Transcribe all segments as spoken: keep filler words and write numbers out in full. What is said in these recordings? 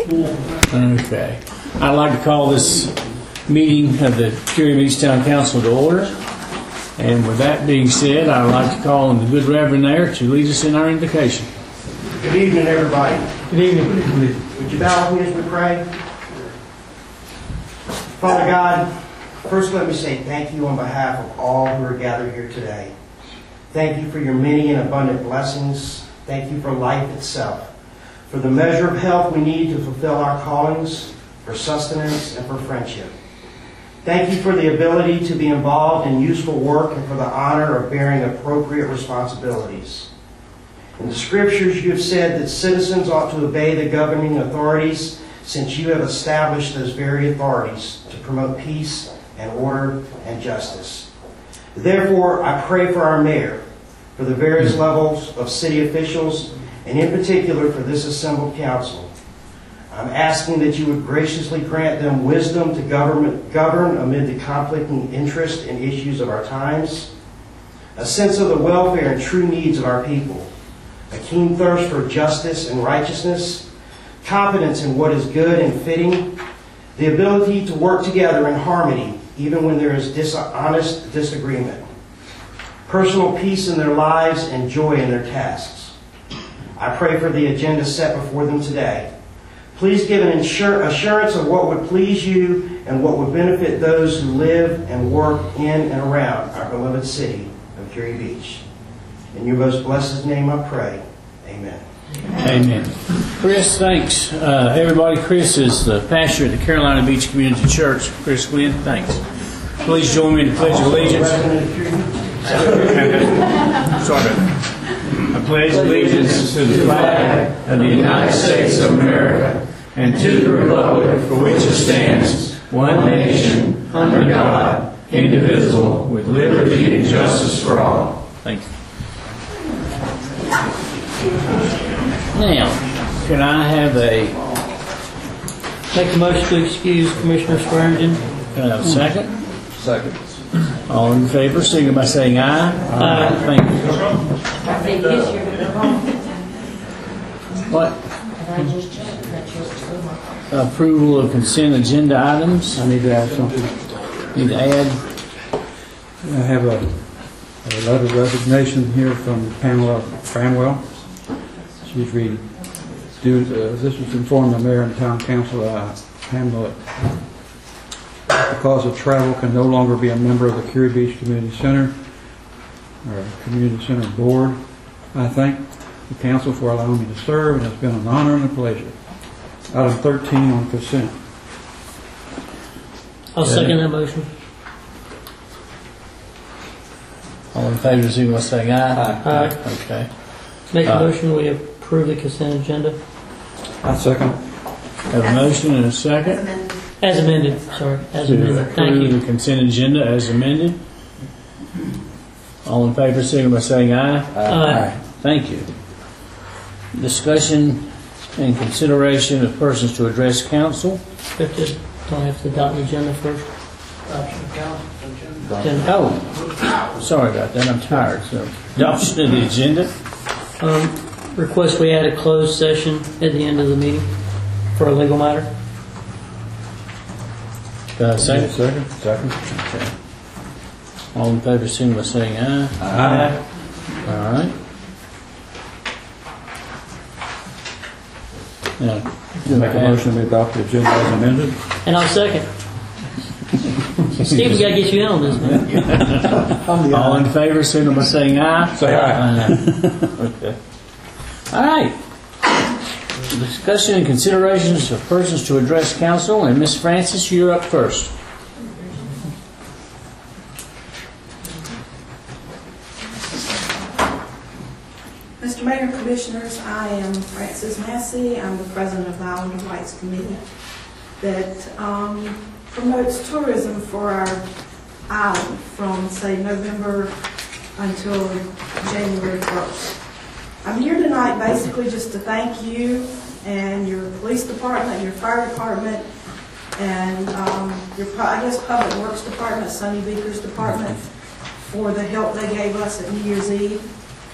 Okay. I'd like to call this meeting of the Curia Beach Town Council to order. And with that being said, I'd like to call on the good Reverend there to lead us in our invocation. Good evening, everybody. Good evening. Would you bow with me as we pray? Father God, first let me say thank you on behalf of all who are gathered here today. Thank you for your many and abundant blessings. Thank you for life itself, for the measure of health we need to fulfill our callings, for sustenance, and for friendship. Thank you for the ability to be involved in useful work and for the honor of bearing appropriate responsibilities. In the Scriptures, you have said that citizens ought to obey the governing authorities, since you have established those very authorities to promote peace and order and justice. Therefore, I pray for our mayor, for the various levels of city officials, and in particular for this assembled council. I'm asking that you would graciously grant them wisdom to government, govern amid the conflicting interests and issues of our times, a sense of the welfare and true needs of our people, a keen thirst for justice and righteousness, confidence in what is good and fitting, the ability to work together in harmony even when there is dishonest disagreement, personal peace in their lives and joy in their tasks. I pray for the agenda set before them today. Please give an assurance of what would please you and what would benefit those who live and work in and around our beloved city of Curia Beach. In your most blessed name I pray. Amen. Amen. Chris, thanks. Uh, everybody, Chris is the pastor at the Carolina Beach Community Church. Chris Glenn, thanks. Please join me in the Pledge of Allegiance. Sorry. I pledge allegiance to the flag of the United States of America and to the republic for which it stands, one nation, under God, indivisible, with liberty and justice for all. Thank you. Now, can I have a... Make a motion to excuse Commissioner Swearingen. Can I have a second? Second. All in favor, signal by saying aye. Aye. Thank you. I think this year we're wrong. What? I just checked that yours was wrong. Approval of consent agenda items. I need to add something. Need to add. I have a, a letter of resignation here from Pamela Cranwell. She's reading. Due, uh, this was informed the mayor and town council. Uh, Pamela, because of travel, can no longer be a member of the Curia Beach Community Center or Community Center Board. I thank the council for allowing me to serve, and it's been an honor and a pleasure. Item thirteen on consent. I'll second that motion. All in favor, signal by saying aye. Aye. Okay. Make a Uh, motion we approve the consent agenda. I second. Have a motion and a second. As amended. Sorry. As To amended. Thank approve you. the consent agenda as amended. All in favor, signal by saying aye. Aye. Thank you. Discussion and consideration of persons to address council. Have to, don't have to adopt the agenda first. Agenda. Oh, sorry about that. I'm tired. So, adoption of the agenda. Um, request we add a closed session at the end of the meeting for a legal matter. Uh, second. Second. Second. Okay. All in favor, signal by saying aye. Aye. All right. Now, Make a motion to adopt the agenda as amended. And I'll second. Steve's got to get you in on this, man. all in favor, signal by saying aye. Say aye. Okay. All right. Discussion and considerations of persons to address council, and Miss Francis, you're up first. Mister Mayor, Commissioners, I am Frances Massey. I'm the president of the Islander Rights Committee that um, promotes tourism for our island from, say, November until January first. I'm here tonight basically just to thank you and your police department, your fire department, and um, your, I guess, Public Works Department, Sonny Beaker's department, for the help they gave us at New Year's Eve.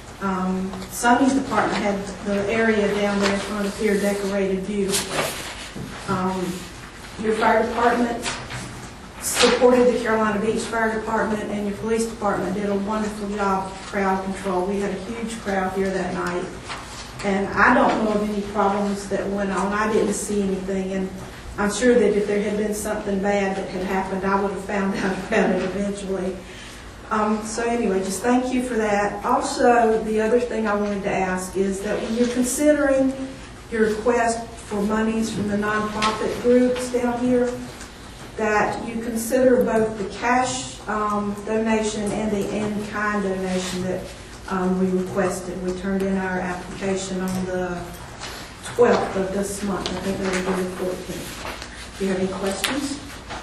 Um, Sonny's department had the area down there in front of the pier decorated beautifully. Um, Your fire department supported the Carolina Beach Fire Department, and your police department did a wonderful job of crowd control. We had a huge crowd here that night, and I don't know of any problems that went on. I didn't see anything, and I'm sure that if there had been something bad that had happened, I would have found out about it eventually. Um, so anyway, just thank you for that. Also, the other thing I wanted to ask is that when you're considering your request for monies from the nonprofit groups down here, that you consider both the cash um, donation and the in-kind donation that um, we requested. We turned in our application on the twelfth of this month. I think it will be the fourteenth. Do you have any questions?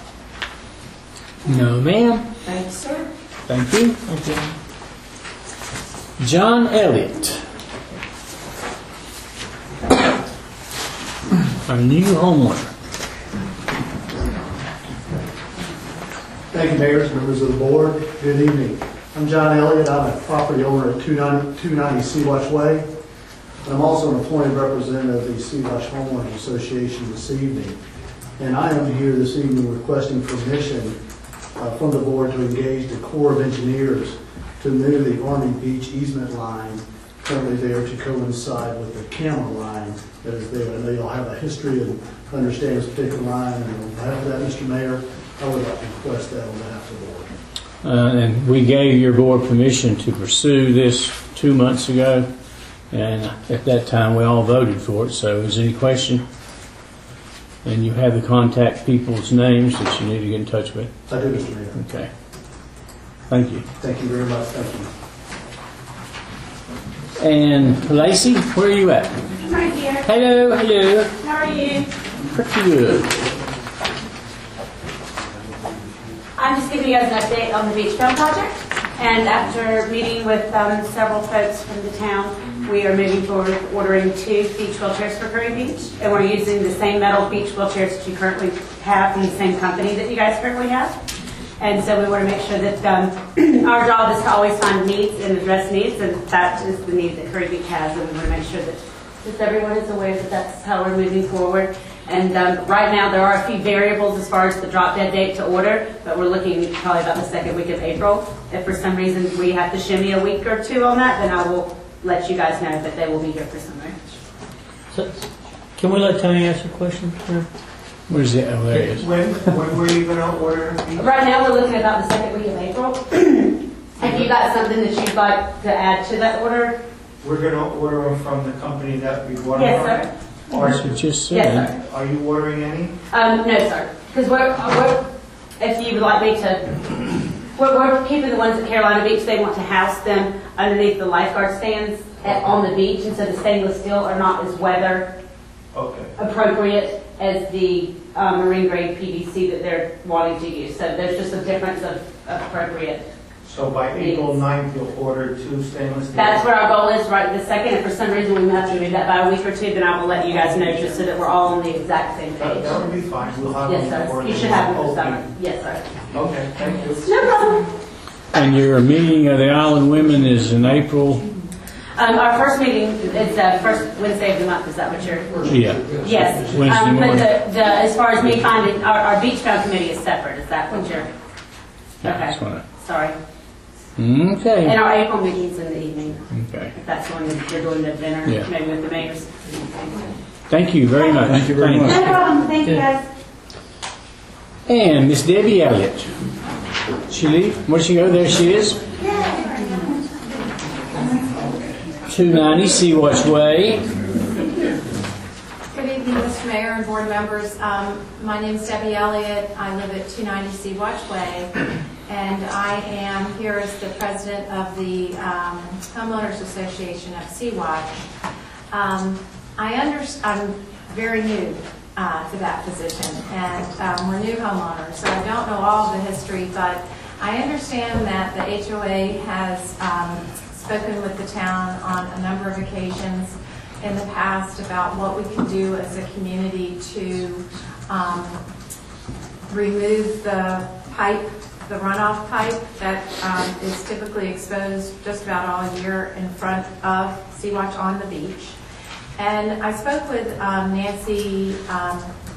No, ma'am. Thank you, sir. Thank you. John Elliott. Our new homeowner. Thank you, Mayor, members of the board. Good evening. I'm John Elliott. I'm a property owner at two ninety Sea-Watch Way. I'm also an appointed representative of the Sea-Watch Homeowners Association this evening. And I am here this evening requesting permission uh, from the board to engage the Corps of Engineers to move the Army Beach easement line currently there to coincide with the camera line that is there. I know y'all have a history and understand this particular line, and on behalf of that, Mister Mayor, I would like to request that on behalf of the board. Uh, and we gave your board permission to pursue this two months ago, and at that time we all voted for it. So is there any question? And you have the contact people's names that you need to get in touch with? I do, Mister Mayor. Okay. Thank you. Thank you very much. Thank you. And Lacey, where are you at? Right here. Hello, hello. How are you? Pretty good. I'm just giving you guys an update on the beach film project. And after meeting with um, several folks from the town, we are moving forward with ordering two beach wheelchairs for Curry Beach. And we're using the same metal beach wheelchairs that you currently have from the same company that you guys currently have. And so we want to make sure that um, our job is to always find needs and address needs, and that is the need that Curry Beach has. And we want to make sure that, that everyone is aware that that's how we're moving forward. And um, right now there are a few variables as far as the drop dead date to order, but we're looking probably about the second week of April. If for some reason we have to shimmy a week or two on that, then I will let you guys know that they will be here for some reason. So, can we let Tony ask a question? Sure. Where's the, oh, there it is. When, when were you going to order? Right now we're looking at about the second week of April. If you got something that you'd like to add to that order. We're going to order them from the company that we ordered. Yes, sir. That's what you said. Yes, sir. Are you ordering any? Um, no, sir. Because we're, we're, if you would like me to, we're, we're keeping the ones at Carolina Beach. They want to house them underneath the lifeguard stands at, on the beach, and so the stainless steel are not as weather Okay. appropriate as the um, marine grade P V C that they're wanting to use. So there's just a difference of appropriate. So by April ninth, you'll order two stainless steel? That's where our goal is right this second. If for some reason we have to move that by a week or two, then I will let you guys know just so that we're all on the exact same That, page. that would be fine. We'll have Yes, them sir. ordered. You should have them for Okay. summer. Yes, sir. Okay, thank you. No problem. And your meeting of the Island Women is in April? Um, our first meeting is the first Wednesday of the month. Is that what you're? Yeah. Yes. Wednesday Um, but morning. the, the, as far as me finding, our, our beach fund committee is separate. Is that what you're? That's Okay. what I- Sorry. Okay. And our April meeting's in the evening. Okay. If that's the one that you're doing the dinner, Yeah. maybe with the mayors. Thank you very much. Thank you very much. No problem. Thank you, guys. And Miss Debbie Elliott. She leave? Where'd she go? There she is. two ninety Sea-Watch Way. Good evening, Mister Mayor and board members. Um, my name is Debbie Elliott. I live at two ninety Sea-Watch Way, and I am here as the president of the um, Homeowners Association of Sea-Watch. Um, I under, I'm very new uh, to that position, and um, we're new homeowners, so I don't know all of the history, but I understand that the H O A has um, spoken with the town on a number of occasions in the past about what we can do as a community to um, remove the pipe, the runoff pipe that um, is typically exposed just about all year in front of Sea-Watch on the beach. And I spoke with um, Nancy um,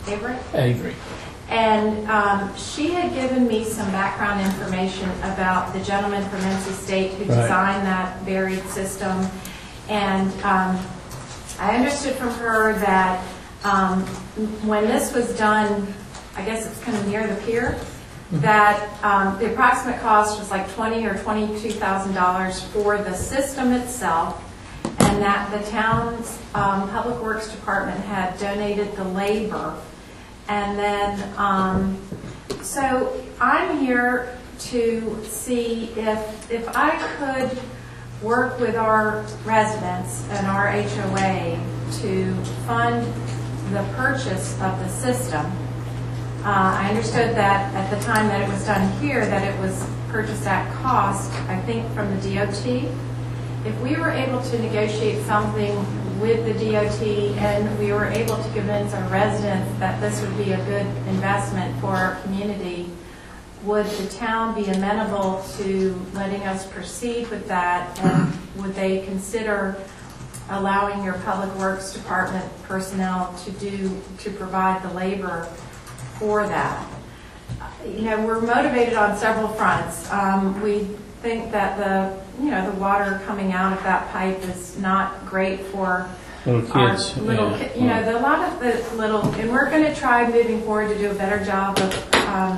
Avery. Avery. And um, she had given me some background information about the gentleman from N C State who Right. designed that buried system. And um, I understood from her that um, when this was done, I guess it's kind of near the pier, that um, the approximate cost was like twenty or twenty-two thousand dollars for the system itself, and that the town's um, Public Works Department had donated the labor. And then, um, so I'm here to see if if I could work with our residents and our H O A to fund the purchase of the system. Uh, I understood that at the time that it was done here, that it was purchased at cost, I think, from the D O T. If we were able to negotiate something with the D O T and we were able to convince our residents that this would be a good investment for our community, would the town be amenable to letting us proceed with that, and would they consider allowing your Public Works Department personnel to do to provide the labor for that? You know, we're motivated on several fronts. Um, we think that the you know the water coming out of that pipe is not great for Little our kids. little yeah. ki- you know the, a lot of the little, and we're going to try moving forward to do a better job of um,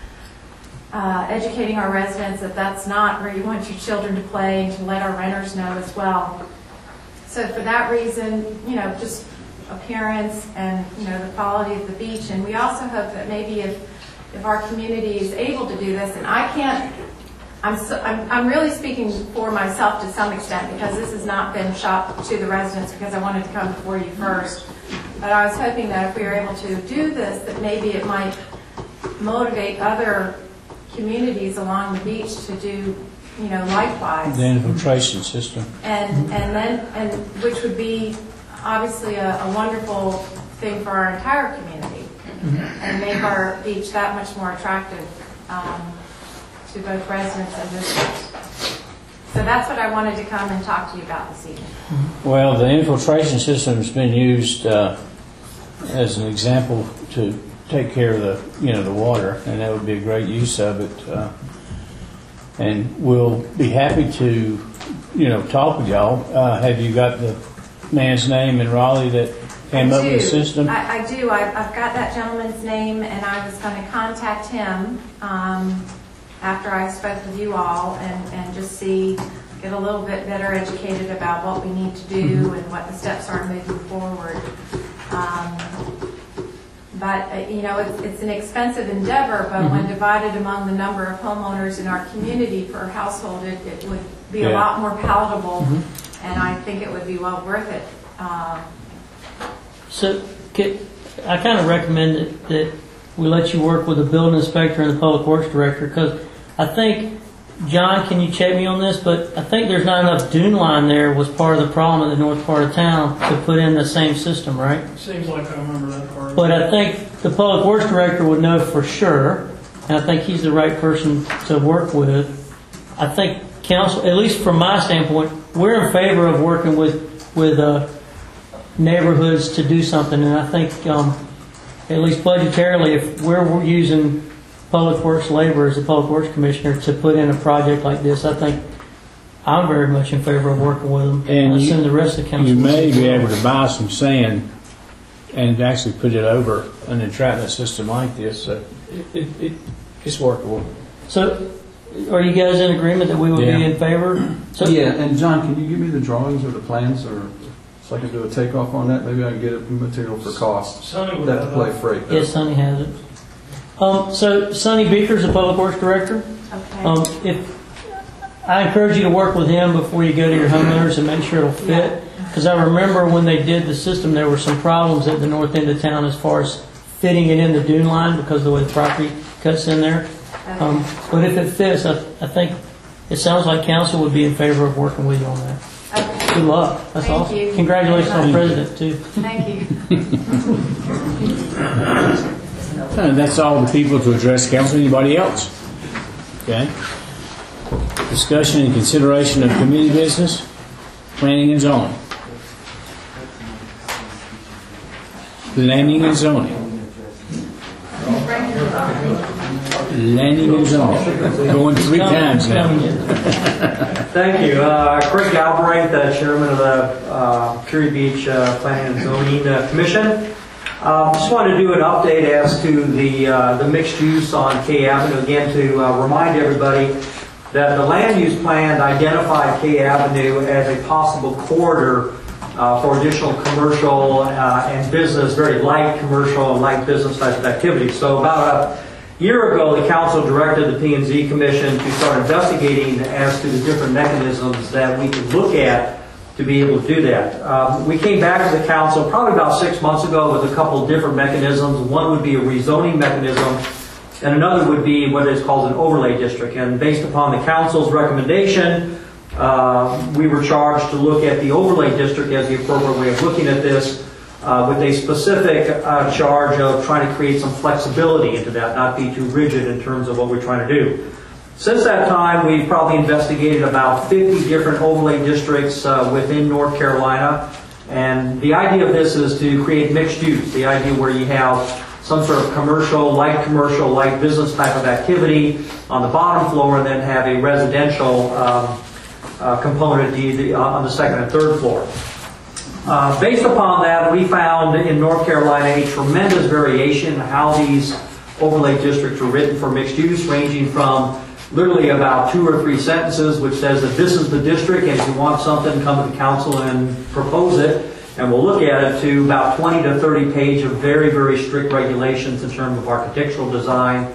uh, educating our residents that that's not where you want your children to play, and to let our renters know as well. So for that reason, you know, just appearance and you know the quality of the beach, and we also hope that maybe if if our community is able to do this, and I can't. I'm, so, I'm, I'm really speaking for myself to some extent, because this has not been shot to the residents because I wanted to come before you first. But I was hoping that if we were able to do this, that maybe it might motivate other communities along the beach to do, you know, likewise. The infiltration system. And and then and which would be obviously a, a wonderful thing for our entire community, mm-hmm. and make our beach that much more attractive. Um, to both residents and visitors. So that's what I wanted to come and talk to you about this evening. Well, the infiltration system has been used uh, as an example to take care of the, you know, the water, and that would be a great use of it. Uh, and we'll be happy to, you know, talk with y'all. Uh, have you got the man's name in Raleigh that came I up do. with the system? I, I do. I, I've got that gentleman's name, and I was going to contact him um, after I spoke with you all, and, and just see, get a little bit better educated about what we need to do mm-hmm. and what the steps are moving forward. Um, but, uh, you know, it's, it's an expensive endeavor, but mm-hmm. when divided among the number of homeowners in our community per household, it, it would be yeah. a lot more palatable, mm-hmm. and I think it would be well worth it. Um, so, get, I kind of recommend that, that we let you work with the building inspector and the public works director, because I think, John, can you check me on this, but I think there's not enough dune line there was part of the problem in the north part of town to put in the same system, right? Seems like I remember that part. But I think the public works director would know for sure, and I think he's the right person to work with. I think council, at least from my standpoint, we're in favor of working with, with uh, neighborhoods to do something, and I think um, at least budgetarily, if we're using Public Works labor as a Public Works Commissioner to put in a project like this, I think I'm very much in favor of working with them. And I you, assume the rest of the council you may be able to buy some sand and actually put it over an entrapment system like this. So it, it, it, it's workable. So are you guys in agreement that we would yeah. be in favor? So, yeah, and John, can you give me the drawings or the plans, or so I can do a takeoff on that? Maybe I can get it material for cost. Sonny would have to play freight. Yes, Sonny has it. Um, so Sonny Beeker's the Public Works Director. Okay. Um, if I encourage you to work with him before you go to your homeowners and make sure it'll fit. Because I remember when they did the system, there were some problems at the north end of town as far as fitting it in the dune line because of the way the property cuts in there. Um, but if it fits, I, I think it sounds like council would be in favor of working with you on that. Okay. Good luck. That's Thank awesome. you. Congratulations on president too. Thank you. And that's all the people to address council. Anybody else? Okay. Discussion and consideration of committee business, planning and zoning. The naming and zoning. Landing and zoning. Going three times now. Thank you. Uh, Craig Galbraith, the chairman of the uh, Curie Beach uh, Planning and Zoning uh, Commission. Uh, just wanted to do an update as to the uh, the mixed use on K Avenue. Again, to uh, remind everybody that the land use plan identified K Avenue as a possible corridor uh, for additional commercial uh, and business, very light commercial and light business type of activity. So about a year ago, the council directed the P and Z Commission to start investigating as to the different mechanisms that we could look at to be able to do that. Um, we came back to the council probably about six months ago with a couple of different mechanisms. One would be a rezoning mechanism, and another would be what is called an overlay district. And based upon the council's recommendation, uh, we were charged to look at the overlay district as the appropriate way of looking at this, Uh, with a specific uh, charge of trying to create some flexibility into that, not be too rigid in terms of what we're trying to do. Since that time, we've probably investigated about fifty different overlay districts uh, within North Carolina, and the idea of this is to create mixed use, the idea where you have some sort of commercial, light commercial, light business type of activity on the bottom floor, and then have a residential um, uh, component on the second and third floor. Uh, based upon that, we found in North Carolina a tremendous variation in how these overlay districts are written for mixed use, ranging from literally about two or three sentences, which says that this is the district, and if you want something, come to the council and propose it, and we'll look at it, to about twenty to thirty page of very, very strict regulations in terms of architectural design,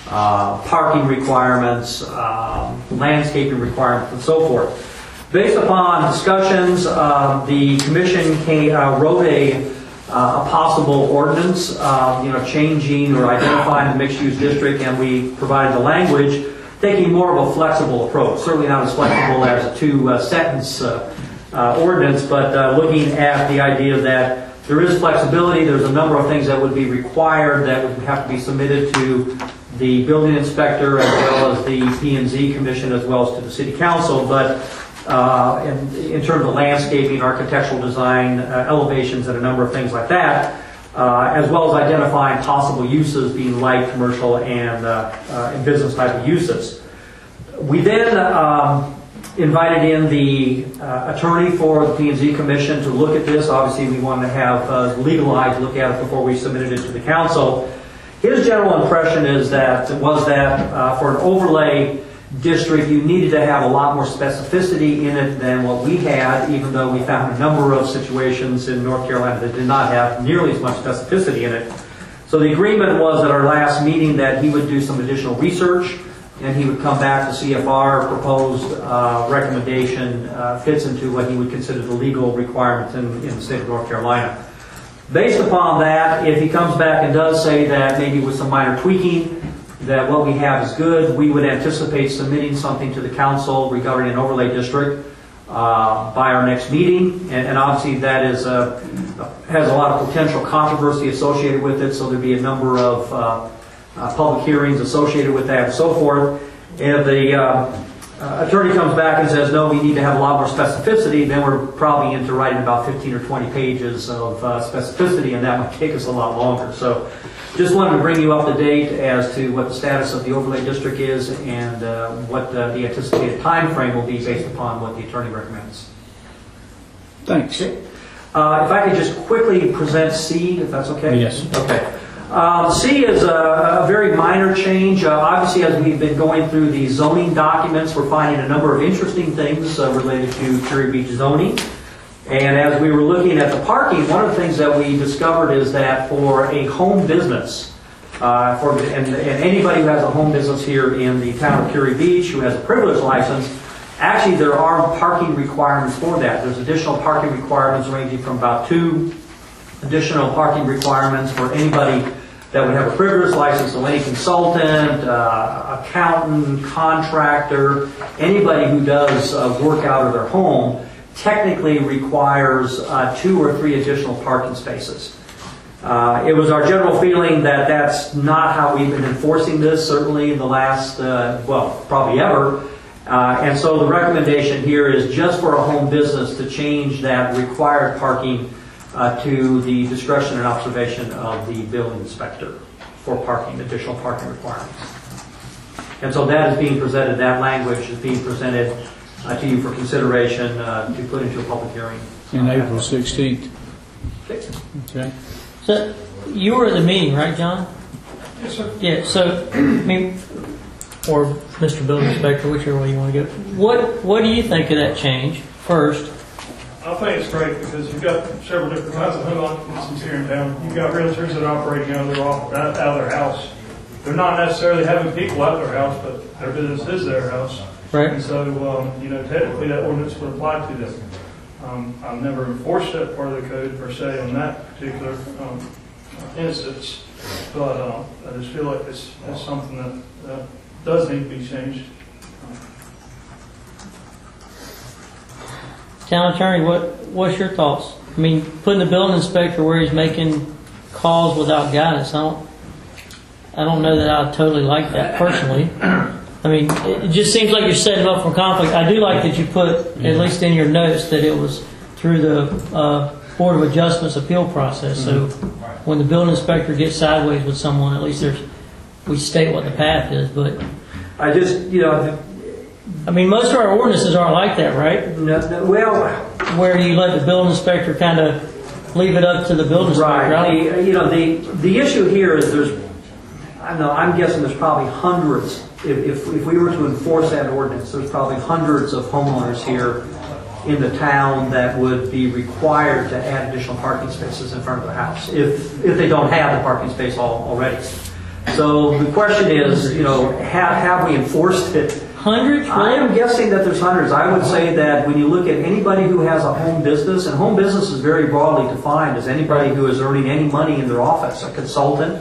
uh, parking requirements, um, landscaping requirements, and so forth. Based upon discussions, uh, the commission came, uh, wrote a, uh, a possible ordinance, uh, you know, changing or identifying the mixed-use district, and we provided the language, taking more of a flexible approach. Certainly not as flexible as a two-sentence uh, uh, ordinance, but uh, looking at the idea that there is flexibility. There's a number of things that would be required that would have to be submitted to the building inspector, as well as the P and Z Commission, as well as to the City Council, but Uh, in, in terms of landscaping, architectural design, uh, elevations, and a number of things like that, uh, as well as identifying possible uses being light, commercial, and, uh, uh, and business type of uses. We then um, invited in the uh, attorney for the P and Z Commission to look at this. Obviously, we wanted to have uh, legal eyes look at it before we submitted it to the council. His general impression is that was that uh, for an overlay district, you needed to have a lot more specificity in it than what we had, even though we found a number of situations in North Carolina that did not have nearly as much specificity in it. So the agreement was at our last meeting that he would do some additional research, and he would come back to see if our proposed uh, recommendation uh, fits into what he would consider the legal requirements in, in the state of North Carolina. Based upon that, if he comes back and does say that maybe with some minor tweaking, that what we have is good, we would anticipate submitting something to the council regarding an overlay district uh, by our next meeting, and, and obviously that is a, has a lot of potential controversy associated with it, so there'd be a number of uh, uh, public hearings associated with that and so forth. And if the uh, uh, attorney comes back and says, no, we need to have a lot more specificity, then we're probably into writing about fifteen or twenty pages of uh, specificity, and that might take us a lot longer. So just wanted to bring you up to date as to what the status of the overlay district is, and uh, what uh, the anticipated time frame will be based upon what the attorney recommends. Thanks. Uh, if I could just quickly present C, if that's okay? Yes. Okay. Um, C is a, a very minor change. Uh, obviously, as we've been going through the zoning documents, we're finding a number of interesting things uh, related to Curie Beach zoning. And as we were looking at the parking, one of the things that we discovered is that for a home business, uh, for and, and anybody who has a home business here in the town of Curie Beach who has a privilege license, actually there are parking requirements for that. There's additional parking requirements ranging from about two additional parking requirements for anybody that would have a privilege license, so any consultant, uh, accountant, contractor, anybody who does uh, work out of their home, technically requires uh, two or three additional parking spaces. Uh, it was our general feeling that that's not how we've been enforcing this, certainly in the last, uh, well, probably ever. Uh, and so the recommendation here is just for a home business to change that required parking uh, to the discretion and observation of the building inspector for parking, additional parking requirements. And so that is being presented, that language is being presented uh, to you for consideration uh, to put into a public hearing. In April sixteenth. Okay. So you were at the meeting, right, John? Yes, sir. Yeah. So, I mean, or Mister Building Inspector, whichever way you want to go. What What do you think of that change? First. I think it's great because you've got several different kinds of home occupancies here in town. You've got realtors that operate, you know, they're off, out of their house. They're not necessarily having people at their house, but their business is their house. Right. And so, um, you know, technically that ordinance would apply to them. Um, I've never enforced that part of the code per se on that particular um, instance, but um, I just feel like it's, it's something that uh, does need to be changed. Town attorney, what what's your thoughts? I mean, putting the building inspector where he's making calls without guidance, I don't, I don't know that I totally like that personally. I mean, it just seems like you're setting him up for conflict. I do like that you put, at least in your notes, that it was through the uh, Board of Adjustments appeal process. So when the building inspector gets sideways with someone, at least there's we state what the path is. But I just, you know, I mean, most of our ordinances aren't like that, right? no, no, well, Where you let the building inspector kind of leave it up to the building inspector. right. The, you know, the the issue here is there's, I don't know, I'm guessing there's probably hundreds. If, if, if we were to enforce that ordinance, there's probably hundreds of homeowners here in the town that would be required to add additional parking spaces in front of their house if if they don't have the parking space all, already. So the question is, you know, have, have we enforced it? Hundreds? I am guessing that there's hundreds. I would say that when you look at anybody who has a home business, and home business is very broadly defined as anybody who is earning any money in their office, a consultant.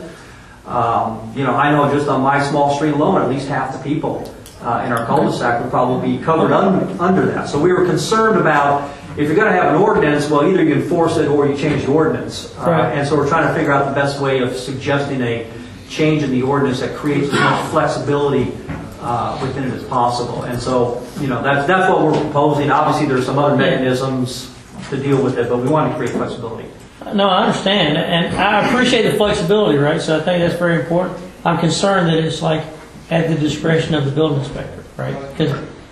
Um, you know, I know just on my small street alone, at least half the people uh, in our cul-de-sac would probably be covered un- under that. So we were concerned about if you're going to have an ordinance, well, either you enforce it or you change the ordinance. Uh, Right. And so we're trying to figure out the best way of suggesting a change in the ordinance that creates as much flexibility uh, within it as possible. And so, you know, that's that's what we're proposing. Obviously, there's some other mechanisms to deal with it, but we want to create flexibility. No, I understand, and I appreciate the flexibility, right? So I think that's very important. I'm concerned that it's like at the discretion of the building inspector, right? Because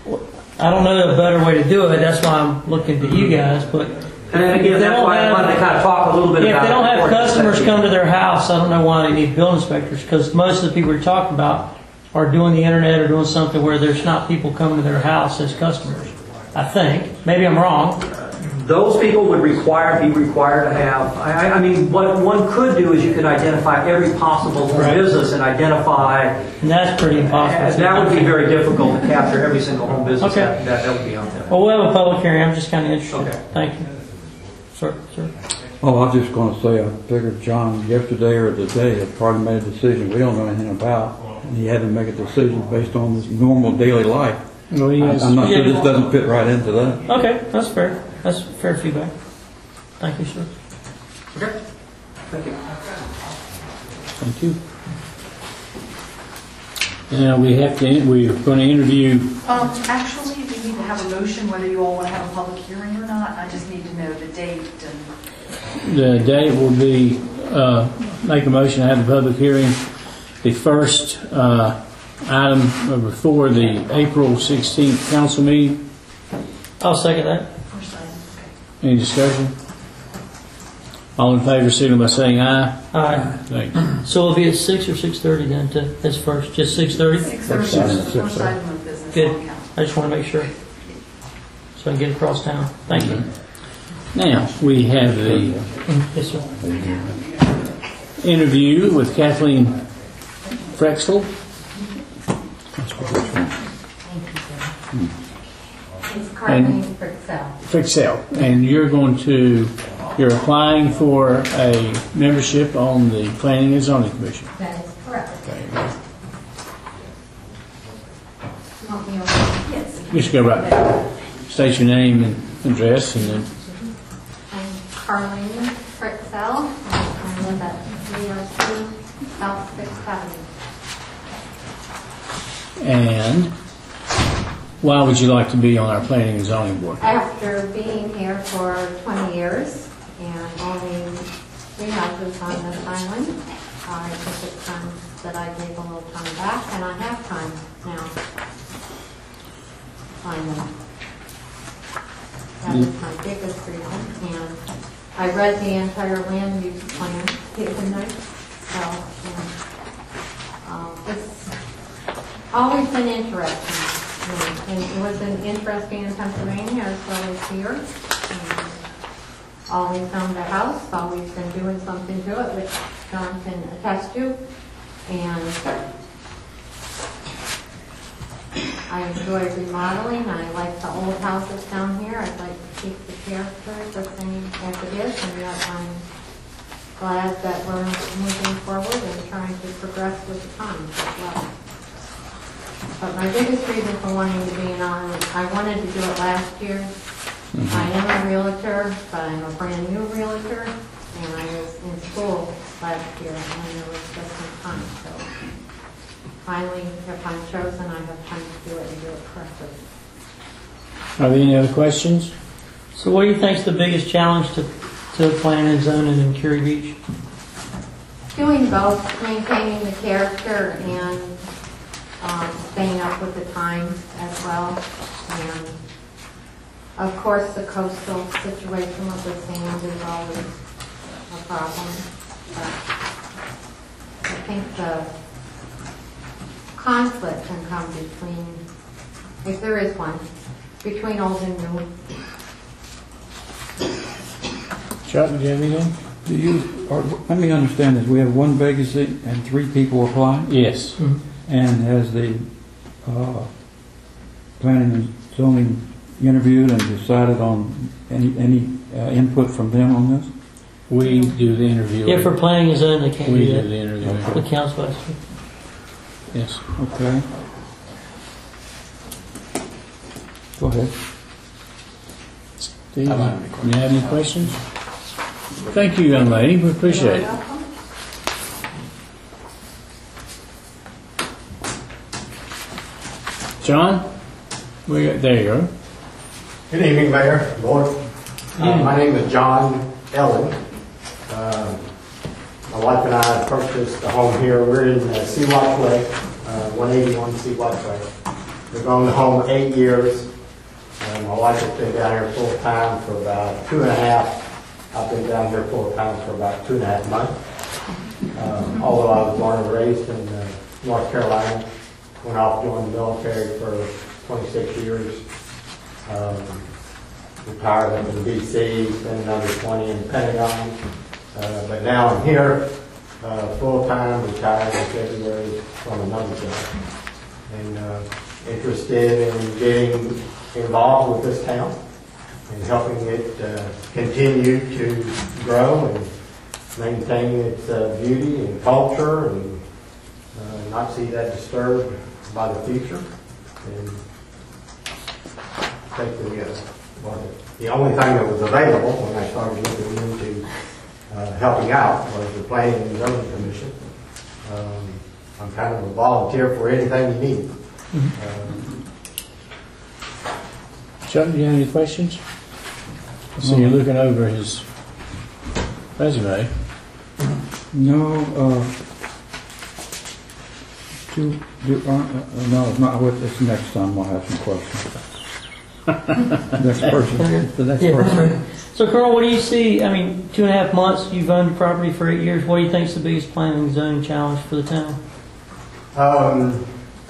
I don't know a better way to do it. That's why I'm looking to you guys. But And again, that's why I wanted to kind of talk a little bit yeah, about if they don't have ordinance customers section. come to their house, I don't know why they need building inspectors. Because most of the people we're talking about are doing the internet or doing something where there's not people coming to their house as customers. I think. Maybe I'm wrong. Those people would require, be required to have, I, I mean, what one could do is you could identify every possible home Right. business and identify, And that's pretty impossible. and that would be very difficult to capture every single home business Okay. that, that, that would be out there. Well, we'll have a public hearing. I'm just kind of interested. Okay. Thank you. Sir, sir. Oh, I was just going to say, I figured John yesterday or today had probably made a decision we don't know anything about, and he had to make a decision based on his normal daily life. Well, he I- has- I'm not sure Yeah. this doesn't fit right into that. Okay, that's fair. That's fair feedback. Thank you, sir. Okay. Thank you. Thank you. Now we have to, we're going to interview, Um, actually, we need to have a motion whether you all want to have a public hearing or not. I just need to know the date and. the date will be, uh, make a motion to have the public hearing. The first uh, item before the April sixteenth council meeting. I'll second that. Any discussion? All in favor, signal by saying aye. Aye. Thanks. So it'll be at six or six thirty then. To this first, just six thirty. Six thirty, Six the first item of business. Good. on council. I just want to make sure so I can get across town. Thank you. Now, we have the Yes, sir. interview with Kathleen Frexel. It's Kathleen Frexel. Frexel. And you're going to, you're applying for a membership on the Planning and Zoning Commission. That is correct. There you go. You want me over? Yes. Just go right there. State your name and address, and then I'm Carlene Frexel. I live at three oh two South Sixth Avenue. and why would you like to be on our Planning and Zoning Board? After being here for twenty years and owning three houses on this island, I took it time that I gave a little time back, and I have time now. Finally. That was my biggest reason, and I read the entire land use plan the other night, so, and, um, it's always been interesting. And and it was an interesting in Pennsylvania as well as here. And always owned a house, always been doing something to it, which John can attest to. And I enjoy remodeling. I like the old houses down here. I'd like to keep the character the same as it is, and yet I'm glad that we're moving forward and trying to progress with the times as well. But my biggest reason for wanting to be on, I wanted to do it last year. Mm-hmm. I am a realtor, but I'm a brand new realtor, and I was in school last year, and there was just some time. So finally, if I'm chosen, I have time to do it and do it correctly. Are there any other questions? So what do you think is the biggest challenge to, to planning and zoning in Curie Beach? Doing both, maintaining the character and um, staying up with the times as well. And of course, the coastal situation with the sand is always a problem. But I think the conflict can come between, if there is one, between old and new. Chuck, do you have anything? Do you, or, let me understand this, we have one vacancy and three people applying? Yes. Mm-hmm. And has the uh, planning and zoning interviewed and decided on any, any uh, input from them on this? We do the interview. Yeah, for planning and zoning, they can't We do do that. the interview. The council has to. Yes. Okay. Go ahead. Steve, do you have any questions? Thank you, young lady. We appreciate it. John? We got, there you go. Good evening, Mayor, Board. Uh, my name is John Ellen. Uh, my wife and I purchased a home here. We're in uh, Sea-Watch Way, uh, one eighty-one Sea-Watch Way. We've owned the home eight years. Uh, my wife has been down here full time for about two and a half. I've been down here full time for about two and a half months. Um, although I was born and raised in uh, North Carolina, went off joined the military for twenty-six years. Um, retired up in D C, spent another twenty in the Pentagon. Uh, but now I'm here, uh, full-time, retired in February from another job. And uh, interested in getting involved with this town and helping it uh, continue to grow and maintain its uh, beauty and culture and uh, not see that disturbed by the future. And take the, uh, well, the only thing that was available when I started looking into uh, helping out was the Planning and Zoning Commission. Um, I'm kind of a volunteer for anything you need. Mm-hmm. um, Chuck, do you have any questions? I see you're looking over his resume. No, uh, do, do, uh, uh, no, it's not, it's next time we'll have some questions. Next person, the next Yeah, person. right. So, Colonel, what do you see? I mean, two and a half months, you've owned the property for eight years. What do you think is the biggest planning and zoning challenge for the town? Um,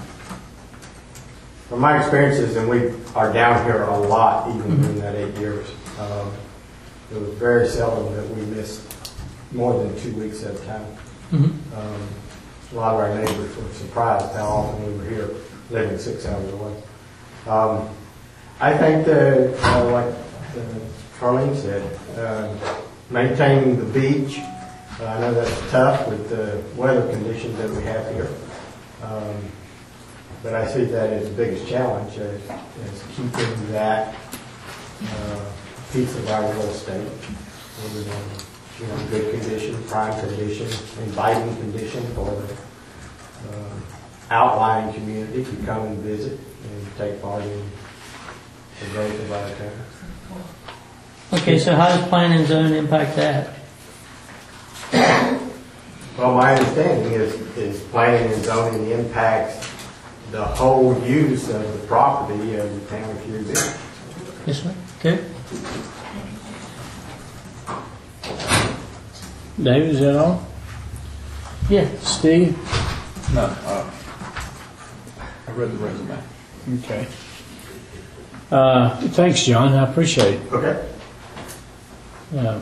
from my experiences, and we are down here a lot, even mm-hmm. in that eight years, um, it was very seldom that we missed more than two weeks at a time. Mm-hmm. Um, a lot of our neighbors were surprised how often we were here, living six hours away. Um, I think that, uh, like uh, Carlene said, uh, maintaining the beach, uh, I know that's tough with the weather conditions that we have here. Um, but I see that as the biggest challenge, as, as keeping that uh, piece of our real estate in uh, you know, good condition, prime condition, inviting condition for the uh, outlying community to come and visit and take part in the growth of our town. Okay, so how does planning and zoning impact that? Well, my understanding is, is planning and zoning impacts the whole use of the property of the town of Curie Beach. Yes, sir. Okay. David, is that all? Yeah. Steve? No, uh, I read the resume. Okay. Uh, thanks, John. I appreciate it. Okay. Uh,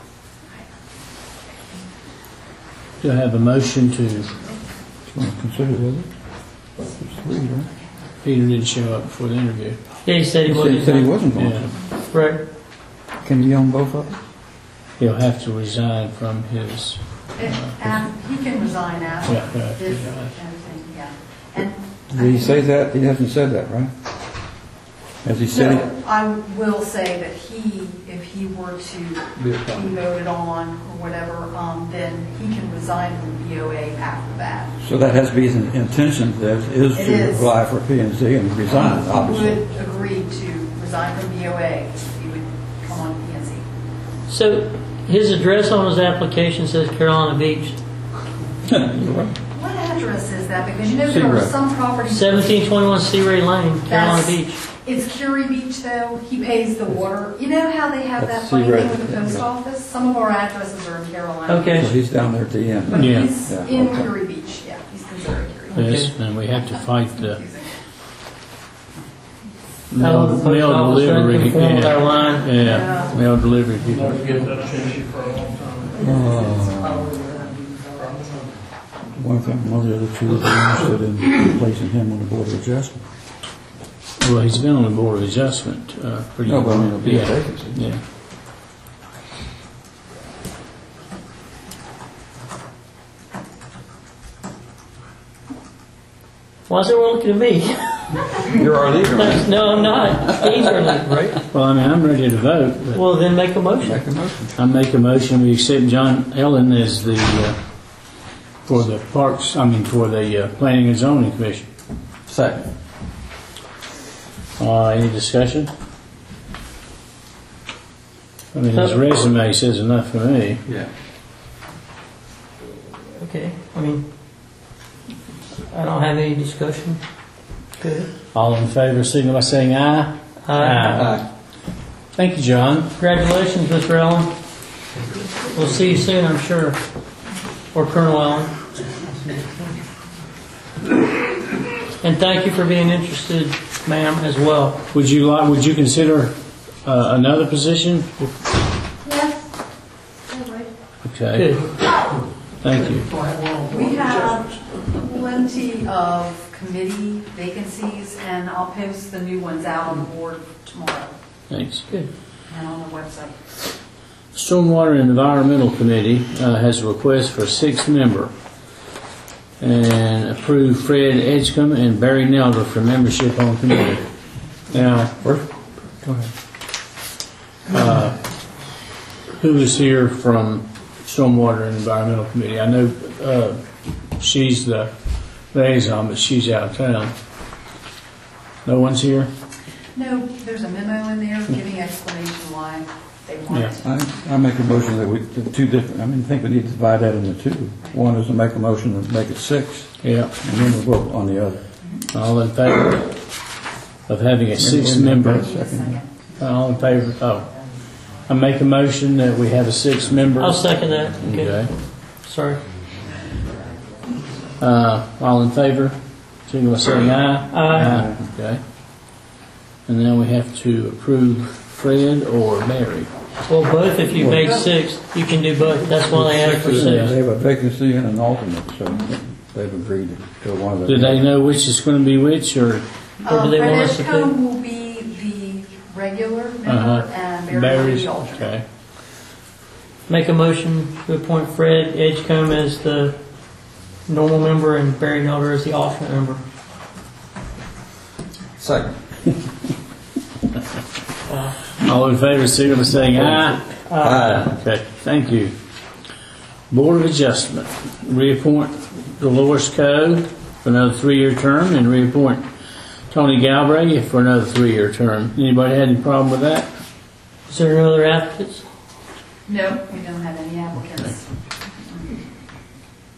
do I have a motion to? Consider it. There's three, right? Peter didn't show up before the interview. Yeah, he said he He wasn't. said he wasn't going Yeah. to. Right. Can he own both of them? He'll have to resign from his. If- um, He can resign after, Yeah, yeah, if yeah. everything, yeah. And Did he say that? He hasn't said that, right? Has he said it? So I will say that he, if he were to Be be appointed. voted on or whatever, um, then he can resign from B O A after that. So that has to be his intention, that is It to is. apply for P and Z and resign, He obviously. would agree to resign from B O A, he would come on P and Z. So his address on his application says Carolina Beach, What address is that? Because you know there are Sea Ray. some properties. seventeen twenty-one Sea Ray Lane, Carolina That's- Beach. It's Curie Beach though, he pays the water. You know how they have that That's funny Sea Ray. thing with the post office? Some of our addresses are in Carolina. Okay. So he's down there at the end. But Yeah. he's Yeah, in okay. Curie Beach, yeah, he's considered Curie Beach. Yes, and we have to fight the Oh, mail, the post mail office doesn't delivery. conform with our line. Yeah, Yeah. mail delivery people. I've given that attention for a long time. Uh, One thing, one of the other two are interested in placing him on the Board of Adjustment. Well, he's been on the Board of Adjustment uh, pretty No, but I mean, long. it'll be a Yeah, vacancy. yeah. Why is everyone looking at me? You're our leader, right? No, I'm not. Steve's our lead, right? Well, I mean, I'm ready to vote. But Well, then make a motion. Make a motion. I make a motion we accept John Ellen as the uh, for the parks. I mean, for the uh, Planning and Zoning Commission. Second. Uh, any discussion? I mean, his resume says enough for me. Yeah. Okay, I mean, I don't have any discussion. Good. All in favor, signal by saying aye. Aye. Thank you, John. Congratulations, Mister Allen. We'll see you soon, I'm sure. Or Colonel Allen. And thank you for being interested, ma'am, as well. Would you like? Would you consider uh, another position? Yes, I would. Okay. Good. Thank you. We have plenty of committee vacancies, and I'll post the new ones out on the board tomorrow Thanks. Good. and on the website. Stormwater and Environmental Committee uh, has a request for a sixth member and approve Fred Edgecombe and Barry Nelder for membership on committee. Now, First, go ahead. uh, who is here from Stormwater and Environmental Committee? I know uh, she's the liaison, but she's out of town. No one's here? No, there's a memo in there giving explanation why they want Yeah. it. I, I make a motion that we, the two different, I mean, I think we need to divide that into two. One is to make a motion to make it six, Yeah. and then we'll vote on the other. All in favor of having a sixth member? Second. All in favor? Oh. I make a motion that we have a sixth member. I'll second that. Okay. Okay. Sorry. Uh, all in favor? Signal by saying aye. Aye. Okay. And then we have to approve Fred or Mary. Well, both, if you make six, you can do both. That's why they asked for They six. have a vacancy and an alternate, so they've agreed to one of the. Do they know which is going to be which, or? Or do Um, they Fred want us to Edgecombe pick? will be the regular member, Uh-huh. and Barry will be Barry's, the alternate. okay. Make a motion to appoint Fred Edgecombe as the normal member and Barry Nelder as the alternate member. Second. All in favor, signal by saying aye. Aye. Okay, thank you. Board of Adjustment, reappoint Dolores Coe for another three-year term and reappoint Tony Galbraith for another three-year term. Anybody had any problem with that? Is there no other applicants? No, we don't have any applicants.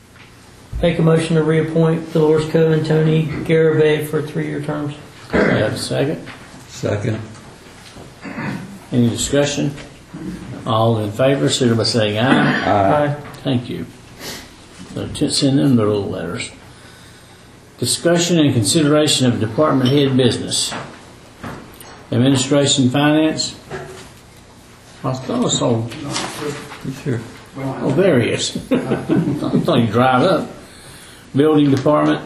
Make a motion to reappoint Dolores Coe and Tony Garibay for three-year terms. Do I have a second? Second. Any discussion? All in favor, signify by saying aye. Aye. Thank you. So t- send them the little letters. Discussion and consideration of department head business. Administration, finance. I thought I saw. Sure. Oh, there he is. I thought you drive up. Building department.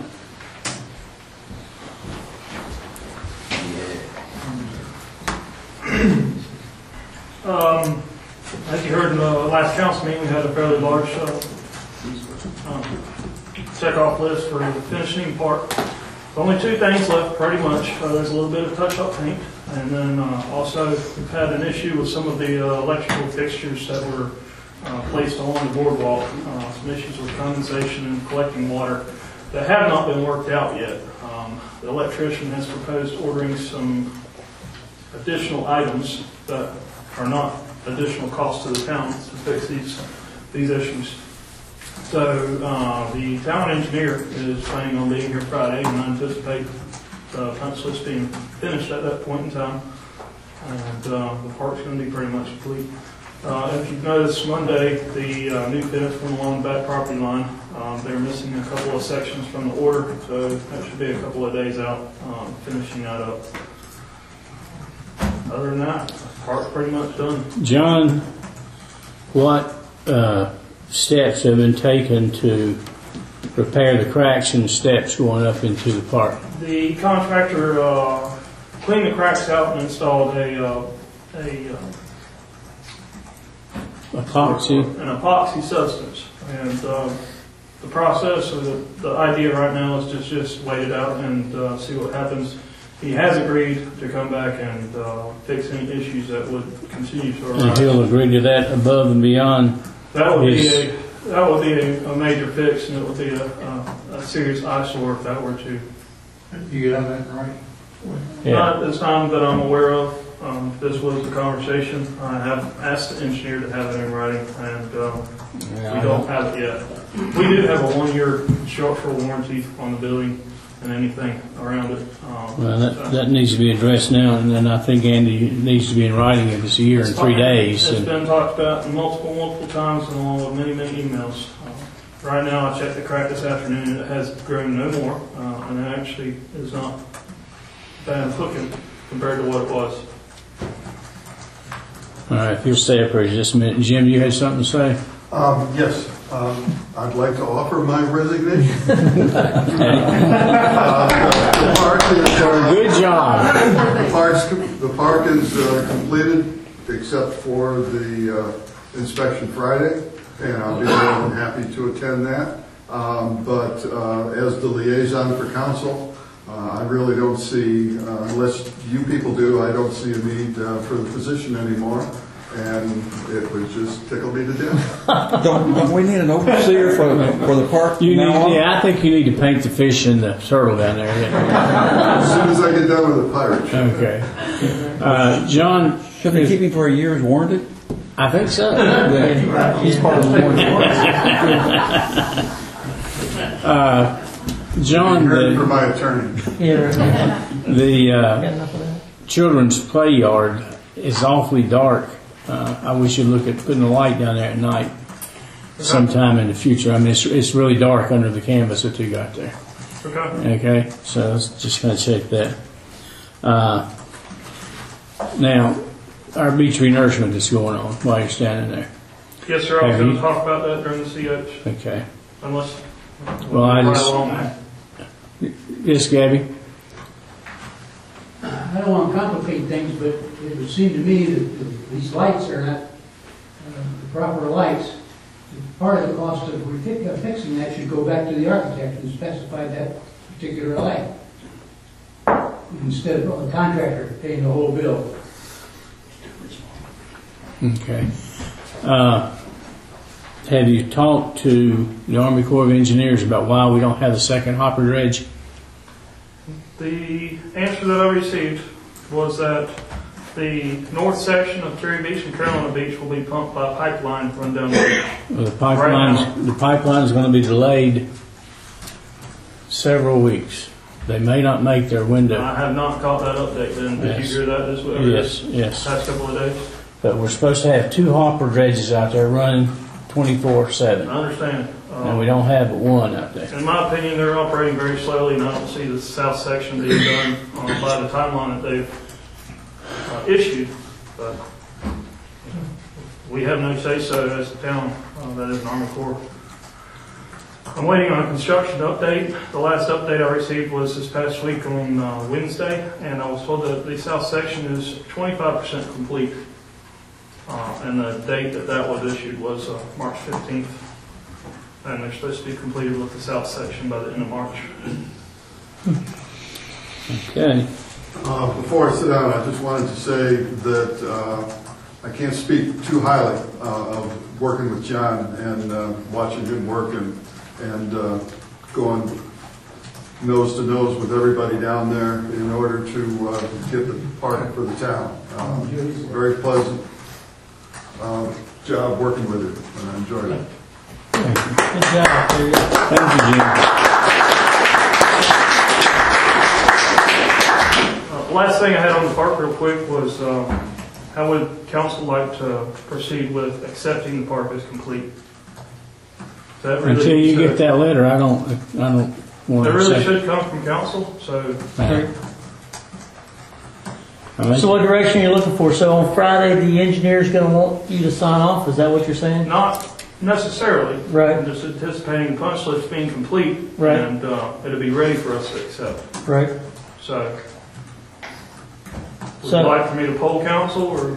Um, as you heard in the last council meeting, we had a fairly large uh, um, check-off list for the finishing part. Only two things left, pretty much. Uh, there's a little bit of touch-up paint, and then uh, also we've had an issue with some of the uh, electrical fixtures that were uh, placed along the boardwalk. Uh, some issues with condensation and collecting water that have not been worked out yet. Um, the electrician has proposed ordering some additional items that are not additional cost to the town to fix these these issues. So uh, the town engineer is planning on being here Friday, and I anticipate the punch list being finished at that point in time. And uh, the park's going to be pretty much complete. Uh, if you've noticed, Monday the uh, new fence went along the back property line. Um, they're missing a couple of sections from the order, so that should be a couple of days out um, finishing that up. Other than that, the park's pretty much done. John, what uh, steps have been taken to repair the cracks in the steps going up into the park? The contractor uh, cleaned the cracks out and installed a uh, a uh, Epoxy? an epoxy substance. And uh, the process, or the, the idea right now is just just wait it out and uh, see what happens. He has agreed to come back and uh, fix any issues that would continue to arise. And he'll agree to that above and beyond. That would be his- a that would be a, a major fix, and it would be a, a, a serious eyesore if that were to. You get that right? Yeah. Not at this time that I'm aware of. Um, this was a conversation. I have asked the engineer to have it in writing, and uh, Yeah, we I don't know. have it yet. We do have a one-year structural warranty on the building and anything around it. Um, Well, that, so- that needs to be addressed now, and then I think Andy it needs to be in writing if it's a year and three days. It's And been talked about multiple, multiple times, and along with many, many emails. Uh, right now, I checked the crack this afternoon, and it has grown no more, uh, and it actually is not bad looking compared to what it was. all right, if you'll stay up here just a minute. Jim, you had something to say? Um, yes, um, I'd like to offer my resignation. uh, the park is, uh, Good job. The park's, the park is uh, completed except for the uh, inspection Friday, and I'll be more than happy to attend that. Um, but uh, as the liaison for council, uh, I really don't see, uh, unless you people do, I don't see a need uh, for the position anymore. And it would just tickle me to death. Don't, don't we need an overseer for, for the park? You from now on? need, yeah, I think you need to paint the fish and the turtle down there. As soon as I get done with the pirate. Okay. Uh, John, Should we keep him for a year's warranty? I think so. Yeah. He's part of the warranty. uh, John, You heard the, from my attorney. Yeah. the Got uh, enough of that. children's play yard is awfully dark. Uh, I wish you'd look at putting a light down there at night sometime in the future. I mean, it's, it's really dark under the canvas that you got there. Okay. Okay, so let's just kind of check that. Uh, now, our beach renourishment is going on while you're standing there. Yes, sir. I was Have going you- to talk about that during the C H. Okay. Unless. Well, I right just- along. Yes, Gabby? I don't want to complicate things, but it would seem to me that the- these lights are not uh, the proper lights. Part of the cost of refi- of fixing that should go back to the architect who specified that particular light, instead of the contractor paying the whole bill. Okay. Uh, have you talked to the Army Corps of Engineers about why we don't have the second hopper dredge? The answer that I received was that the north section of Cherry Beach and Carolina Beach will be pumped by pipeline run down the beach. Well, the Right pipeline's, the pipeline's going to be delayed several weeks. They may not make their window. I have not caught that update then. Did Yes. you hear that this week? Yes, yes. Past couple of days? But we're supposed to have two hopper dredges out there running twenty-four seven. I understand. Um, And we don't have but one out there. In my opinion, they're operating very slowly, and I don't see the south section being done uh, by the timeline that they've uh, issued. But we have no say-so as a town. Uh, that is an Army Corps. I'm waiting on a construction update. The last update I received was this past week on uh, Wednesday, and I was told that the south section is twenty-five percent complete. Uh, and the date that that was issued was uh, March fifteenth. And they're supposed to be completed with the south section by the end of March. Okay. Uh, Before I sit down, I just wanted to say that uh, I can't speak too highly uh, of working with John and uh, watching him work and, and uh, going nose to nose with everybody down there in order to uh, get the park for the town. Um, very pleasant uh, job working with him, and I enjoyed it. Good job. Thank you, Jim. Uh, the last thing I had on the park real quick was uh, how would council like to proceed with accepting the park as complete? Is that really- Until you get that letter, I don't, I don't want It to really say. should come from council, so So what direction are you looking for? So on Friday, the engineer's going to want you to sign off? Is that what you're saying? not necessarily. Right. I'm just anticipating the punch list being complete. Right. And uh, it'll be ready for us to accept. Right. So, would So- you like for me to poll council, or?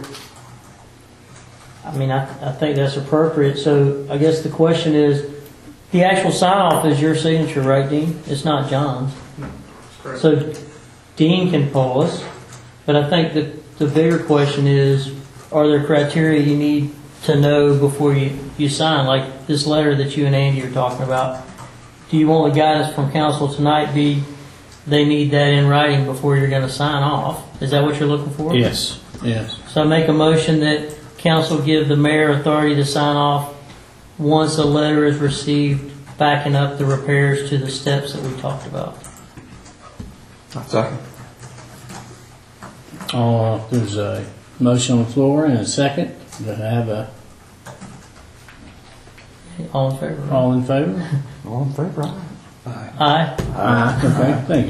I mean, I, I think that's appropriate. So I guess the question is, the actual sign off is your signature, right, Dean? It's not John's. Correct. So Dean can poll us, but I think that the bigger question is, are there criteria you need to know before you, you sign? Like this letter that you and Andy are talking about. Do you want the guidance from council tonight be they need that in writing before you're going to sign off? Is that what you're looking for? Yes, yes. So I make a motion that council give the mayor authority to sign off once a letter is received backing up the repairs to the steps that we talked about. Second. Uh, there's a motion on the floor and a second. Do I have a, All in favor? all in favor? All in favor? Aye. Aye. Okay, thank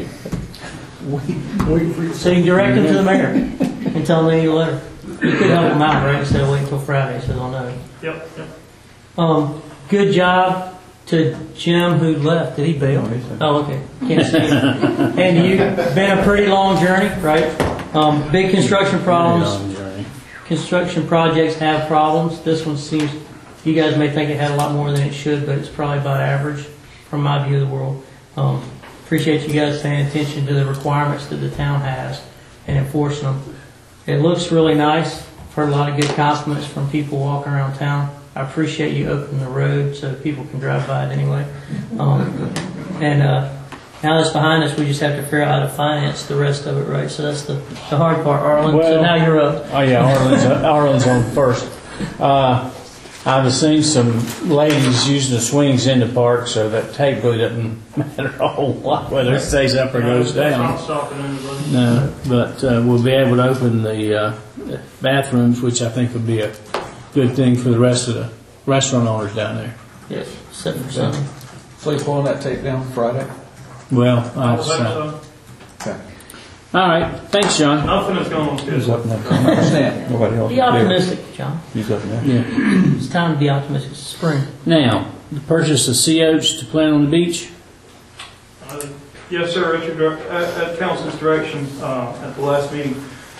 you. So you can direct them to the mayor and tell them they need a letter. You could help them out, right, instead of waiting until Friday so they'll know. Yep, yep. Um, good job to Jim who left. Did he bail? Oh, okay. Can't see him. And you've been a pretty long journey, right? Um, big construction problems. Long journey. Construction projects have problems. This one seems, you guys may think it had a lot more than it should, but it's probably about average from my view of the world. Um, appreciate you guys paying attention to the requirements that the town has and enforcing them. It looks really nice. I've heard a lot of good compliments from people walking around town. I appreciate you opening the road so people can drive by it anyway. Um, and uh, now that's behind us, we just have to figure out how to finance the rest of it, right? So that's the, the hard part, Arlen. So Well- now you're up. Oh yeah, Arlen's, Arlen's on first. Uh, I've seen some ladies using the swings in the park, so that tape really doesn't matter a whole lot whether it stays up or goes It's not down. stopping anybody. No, but uh, we'll be able to open the uh, bathrooms, which I think would be a good thing for the rest of the restaurant owners down there. Yes, except for Sunday. So you pulling that tape down Friday? Well, I I will just, hope uh, so. Okay. all right. Thanks, John. Nothing is going on Who's good. up next? I understand. Nobody else. Be optimistic, John. Who's up next? Yeah. It's time to be optimistic. It's spring. Now, the purchase of sea oats to plant on the beach. Uh, Yes, sir, at, your, dir- at, at council's direction uh, at the last meeting,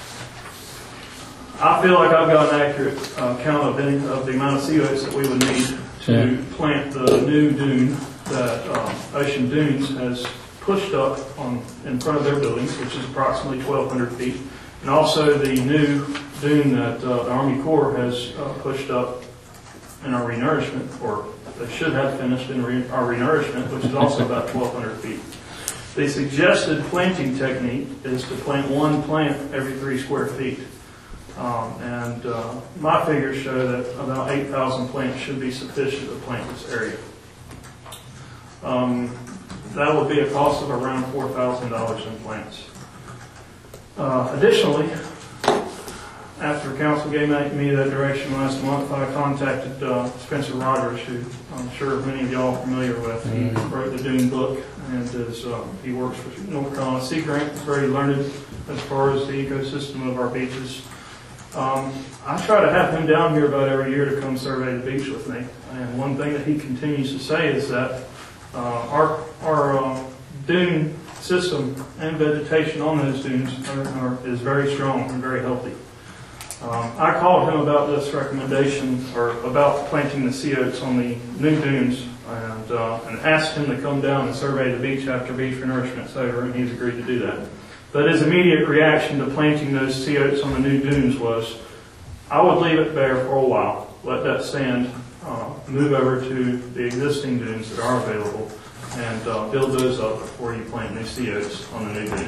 I feel like I've got an accurate uh, count of, any, of the amount of C O As that we would need to Yeah. plant the new dune that um, Ocean Dunes has pushed up on in front of their buildings, which is approximately twelve hundred feet, and also the new dune that uh, the Army Corps has uh, pushed up in our renourishment, or they should have finished in re- our renourishment, which is also about twelve hundred feet. The suggested planting technique is to plant one plant every three square feet. Um, and uh, my figures show that about eight thousand plants should be sufficient to plant this area. Um, that would be a cost of around four thousand dollars in plants. Uh, additionally, after council gave me that direction last month, I contacted uh, Spencer Rogers, who I'm sure many of y'all are familiar with. He wrote the Dune book, and is, uh, he works for North Carolina Sea Grant. He's very learned as far as the ecosystem of our beaches. Um, I try to have him down here about every year to come survey the beach with me. And one thing that he continues to say is that uh, our, our uh, dune system and vegetation on those dunes are, are, is very strong and very healthy. Um, I called him about this recommendation, or about planting the sea oats on the new dunes, and, uh, and asked him to come down and survey the beach after beach renourishment's over, and he's agreed to do that. But his immediate reaction to planting those sea oats on the new dunes was, I would leave it there for a while, let that sand uh, move over to the existing dunes that are available, and uh, build those up before you plant new sea oats on the new dune.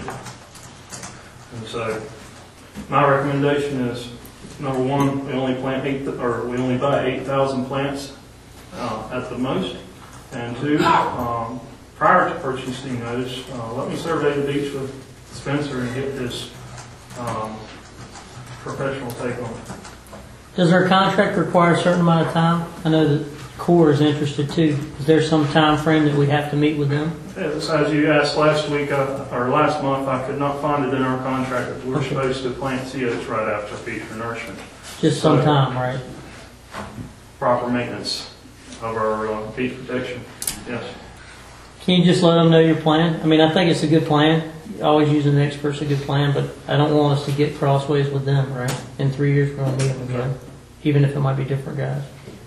And so, my recommendation is, number one, we only plant eight, or we only buy eight thousand plants uh, at the most, and two, um, prior to purchasing those, uh, let me survey the beach with Spencer and get his um, professional take on it. Does our contract require a certain amount of time? I know that Corps is interested too. Is there some time frame that we have to meet with them? As, as you asked last week, uh, or last month, I could not find it in our contract that we're Okay. supposed to plant sea oats right after beach renourishment. Just some time, right? Proper maintenance of our uh, beach protection, yes. Can you just let them know your plan? I mean, I think it's a good plan. Always using the expert's a good plan, but I don't want us to get crossways with them, right? In three years, we're going to meet them again, even if it might be different guys.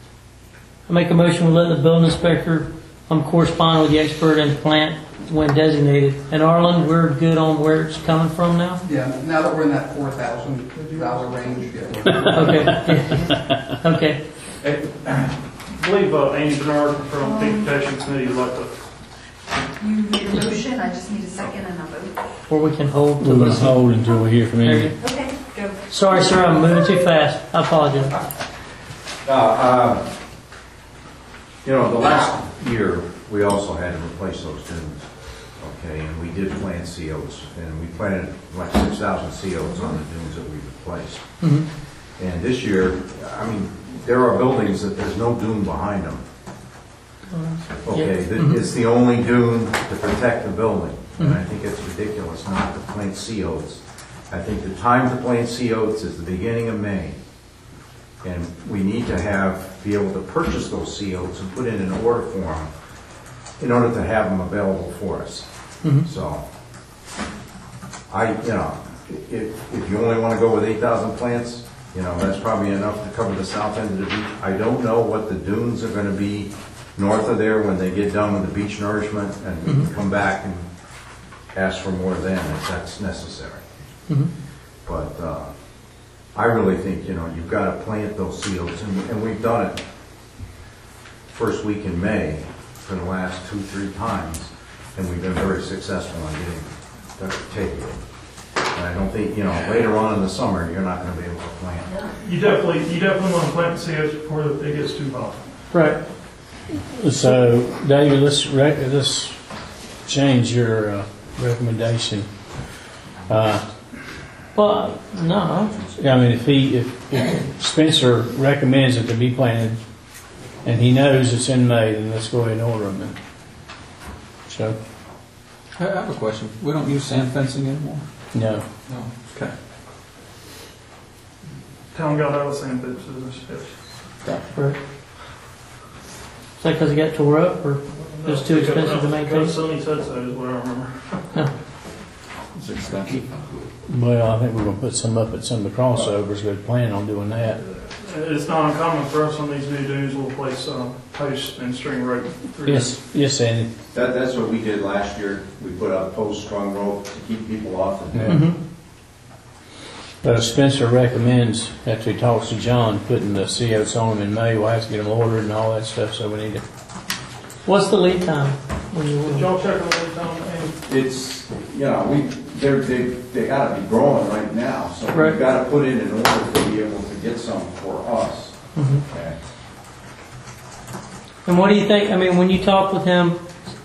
I make a motion to let the building inspector um, correspond with the expert and plant when designated. And Arlen, we're good on where it's coming from now? Yeah, now that we're in that four thousand dollar range. Yeah. Okay. Okay. I believe uh, Amy Bernard from Beach Protection Committee would like to. You made a motion, I just need a second and a vote. Or we can hold. We're going to hold until we hear from There you. you go. Okay, go. Sorry, sir, I'm moving too fast. I apologize. Uh, uh, you know, the last year, we also had to replace those dunes, okay, and we did plant C Os, and we planted like six thousand C Os on the dunes that we replaced. Mm-hmm. And this year, I mean, there are buildings that there's no dune behind them. Okay, Yeah. Mm-hmm. it's the only dune to protect the building, and Mm-hmm. I think it's ridiculous not to plant C Os. I think the time to plant C Os is the beginning of May. And we need to have, be able to purchase those C Os and put in an order form in order to have them available for us. Mhm. So, I, you know, if, if you only want to go with eight thousand plants, you know, that's probably enough to cover the south end of the beach. I don't know what the dunes are going to be north of there when they get done with the beach nourishment, and we can come back and ask for more then if that's necessary. Mhm. But, uh, I really think, you know, you've got to plant those C Os, and, and we've done it first week in May for the last two, three times, and we've been very successful in getting that taken. And I don't think, you know, later on in the summer, you're not going to be able to plant. You definitely, you definitely want to plant the C Os before it gets too hot. Right. So, David, let's, rec- let's change your uh, recommendation. Uh, Well, no. I mean, if he, if, if Spencer recommends it to be planted, and he knows it's in May, then let's go ahead and order them then. So, I have a question. We don't use sand fencing anymore? no. No. Okay. Town got out of the sand pits, yes. Right. Is that because it got tore up, or just too expensive to maintain? Because Sonny said so, is what I remember. No. It's expensive. Well, I think we're going to put some up at some of the crossovers. We're planning on doing that. It's not uncommon for us on these new dunes, we'll place uh, posts and string rope through. Yes, yes, Andy. That, that's what we did last year. We put out post strung rope to keep people off the dune. Mm-hmm. But if Spencer recommends, after he talks to John, putting the C Os on them in May, we'll have to get them ordered and all that stuff, so we need to. What's the lead time when you order? Did y'all check on the time? Amy? It's, you know, we, they're, they, they gotta be growing right now, so Right. we've gotta put in an order to be able to get some for us. Mhm. Okay. And what do you think? I mean, when you talk with him,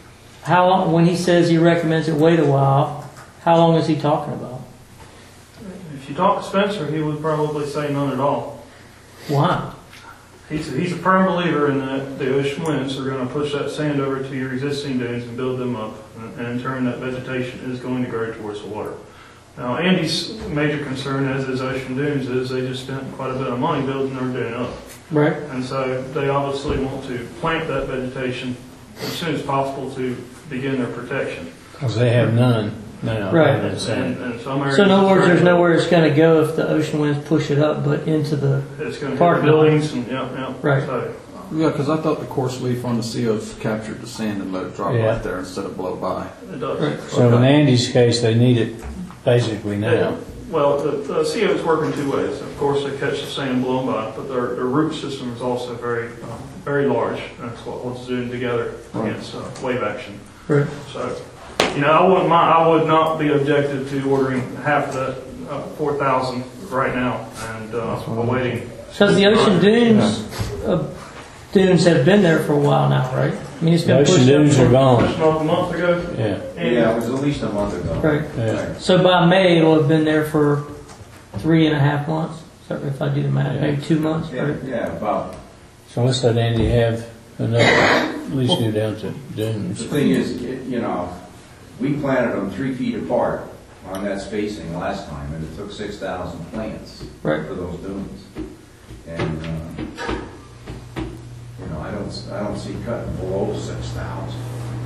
how long, when he says he recommends it wait a while, how long is he talking about? If you talk to Spencer, he would probably say none at all. Why? He's a, he's a firm believer in that the ocean winds are going to push that sand over to your existing dunes and build them up, and, and in turn that vegetation is going to grow towards the water. Now, Andy's major concern, as is Ocean Dunes, is they just spent quite a bit of money building their dune up. Right. And so they obviously want to plant that vegetation as soon as possible to begin their protection. Because they have none now. Right. And, and, and some areas So in other words, it's there's very- nowhere it's going to go if the ocean winds push it up, but into the It's going to park hit the buildings and, yeah, yeah. Right. So, Yeah, because I thought the coarse leaf on the C Os captured the sand and let it drop Yeah. right there instead of blow by. it does. Right. So in Andy's case, they need it basically Yeah. now. Well, the, the C Os work in two ways. Of course, they catch the sand blown by, but their, their root system is also very, um, very large. That's what holds the dune together against uh, wave action. Right. So, you know, I wouldn't mind, I would not be objective to ordering half that uh, four thousand right now and uh, awaiting. Because the ocean dunes, uh, dunes have been there for a while now, right? I mean, it's The been ocean pushed up dunes for- are gone. Just about a month ago. Yeah. And Yeah, it was at least a month ago. Right. Yeah. So by May, it'll have been there for three and a half months. So if I do the math, maybe two months. Yeah, Right? yeah, about. So let's let Andy have enough, at least go down to dunes. The thing is, it- you know, we planted them three feet apart on that spacing last time, and it took six thousand plants Right. for those dunes. And, uh, you know, I don't, I don't see cutting below six thousand.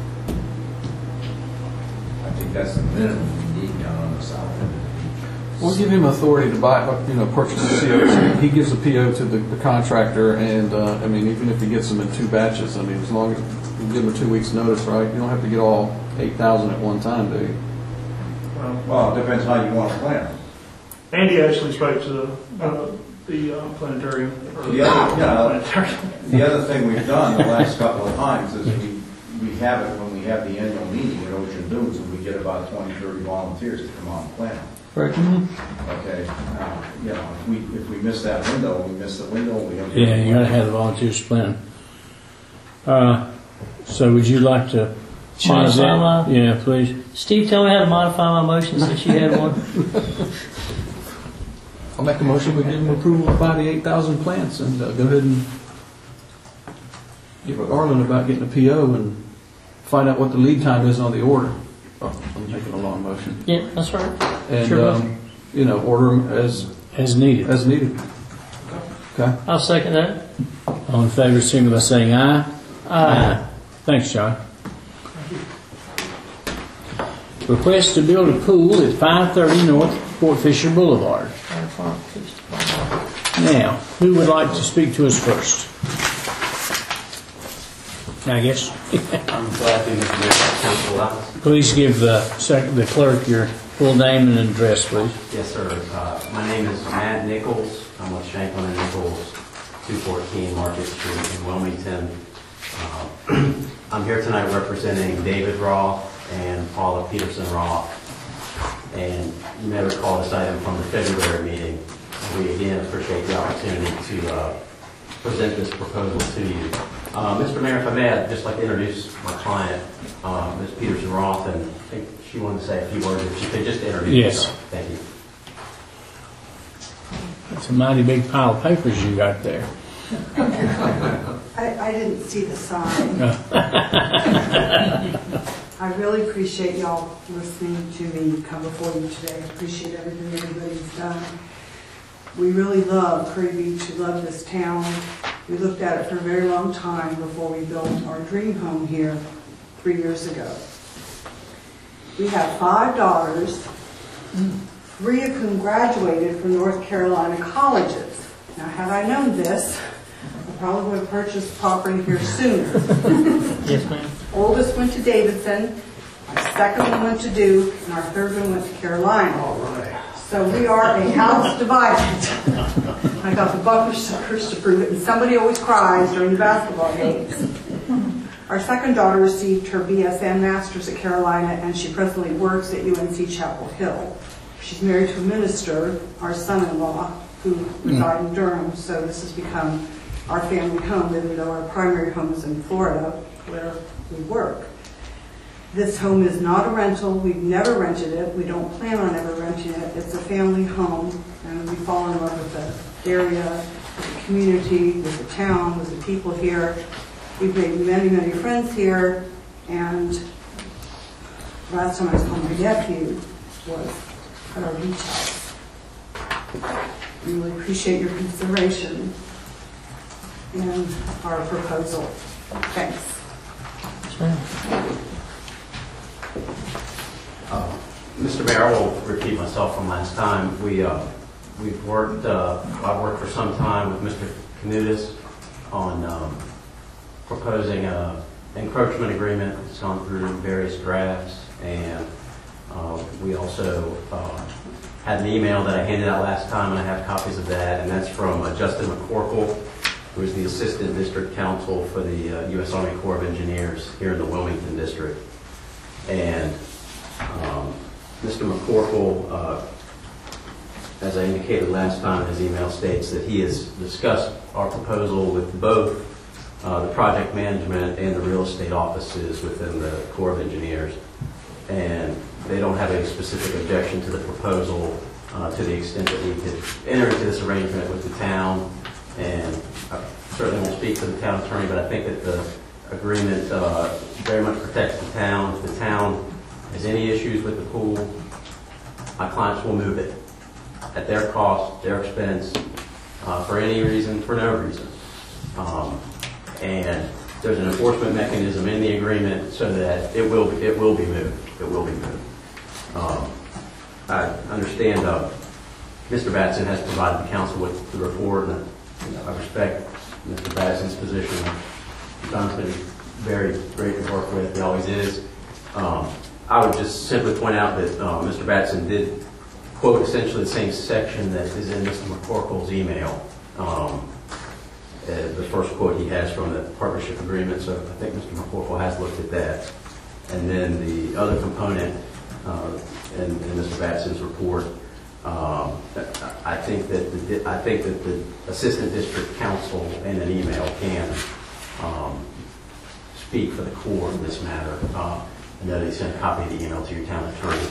I think that's the minimum we need down on the south end of the beach. We'll give him authority to buy, you know, purchase the C Os. He gives the P O to the, the contractor, and uh, I mean, even if he gets them in two batches, I mean, as long as you give him two weeks' notice, right? You don't have to get all eight thousand at one time, do you? Well, Well, it depends how you want to plant them. Andy actually spoke to the, uh, the uh, planetarium. or- The other, yeah, planetarium. the other thing we've done the last couple of times is we, we have it when we have the annual meeting at Ocean Dunes, and we get about twenty, thirty volunteers to come out and plant them. Right. Okay, uh, you know, if we, if we miss that window, we miss the window, we don't. Yeah, you gotta have the volunteers plan. Uh, so would you like to change Modify my- that? Yeah, please. Steve, tell me how to modify my motion since you had one. I'll make a motion, we give him approval to buy the eight thousand plants, and uh, go ahead and get with Arlen about getting a P O and find out what the lead time is on the order. Oh, I'm making a long motion. Yeah, that's right. And, Sure. um, you know, order them as, As needed. as needed. Okay? I'll second that. All in favor, signal by saying aye. Aye. Thanks, John. Request to build a pool at five thirty North Fort Fisher Boulevard. Now, who would like to speak to us first? I guess. I'm glad to introduce Council Lance. Please give the sec- the clerk your full name and address, please. Yes, sir. Uh, my name is Matt Nichols. I'm with Shanklin and Nichols, two fourteen Market Street in Wilmington. Uh, I'm here tonight representing David Roth and Paula Peterson Roth. And you may recall this item from the February meeting. We again appreciate the opportunity to uh, present this proposal to you. Uh, Mister Mayor, if I may, I'd just like to introduce my client, uh, Miz Peterson Roth, and I think she wanted to say a few words. If she could just introduce Yes. herself. Thank you. It's a mighty big pile of papers you got there. I, I didn't see the sign. I really appreciate y'all listening to me come before you today. I appreciate everything everybody's done. We really love Curry Beach. We love this town. We looked at it for a very long time before we built our dream home here three years ago. We have five daughters. Three of whom graduated from North Carolina colleges. Now, had I known this, I probably would have purchased property here sooner. Yes, ma'am. Oldest went to Davidson, our second one went to Duke, and our third one went to Carolina. All right. So we are a house divided. I got the bumper stickers to prove it, and somebody always cries during the basketball games. Our second daughter received her B S N Master's at Carolina, and she presently works at U N C Chapel Hill. She's married to a minister, our son-in-law, who reside in Durham, so this has become our family home, even though our primary home is in Florida, where we work. This home is not a rental. We've never rented it. We don't plan on ever renting it. It's a family home, and we fall in love with the area, with the community, with the town, with the people here. We've made many, many friends here, and last time I saw my nephew was at our beach house. We really appreciate your consideration in our proposal. Thanks. Uh, Mister Mayor, I will repeat myself from last time. We, uh, we've worked, uh, I've worked for some time with Mister Canutis on um, proposing an encroachment agreement. It's gone through various drafts, and uh, we also uh, had an email that I handed out last time, and I have copies of that, and that's from uh, Justin McCorkle, who is the Assistant District Counsel for the uh, U S Army Corps of Engineers here in the Wilmington District. And um, Mister McCorkle, uh, as I indicated last time, his email states that he has discussed our proposal with both uh, the project management and the real estate offices within the Corps of Engineers. And they don't have any specific objection to the proposal uh, to the extent that we could enter into this arrangement with the town. And I certainly won't speak for the town attorney, but I think that the agreement uh, very much protects the town. If the town has any issues with the pool, my clients will move it at their cost, their expense, uh, for any reason, for no reason. Um, and there's an enforcement mechanism in the agreement so that it will it will be moved. It will be moved. Um, I understand uh, Mister Batson has provided the council with the report, and you know, I respect Mister Batson's position. John's been very great to work with. He always is. Um, I would just simply point out that uh, Mister Batson did quote essentially the same section that is in Mister McCorkle's email. Um, uh, the first quote he has from the partnership agreement, so I think Mister McCorkle has looked at that. And then the other component uh, in, in Mister Batson's report, um, I think that the, I think that the assistant district counsel in an email can um, speak for the Corps in this matter. Uh, I know they sent a copy of the email to your town attorney.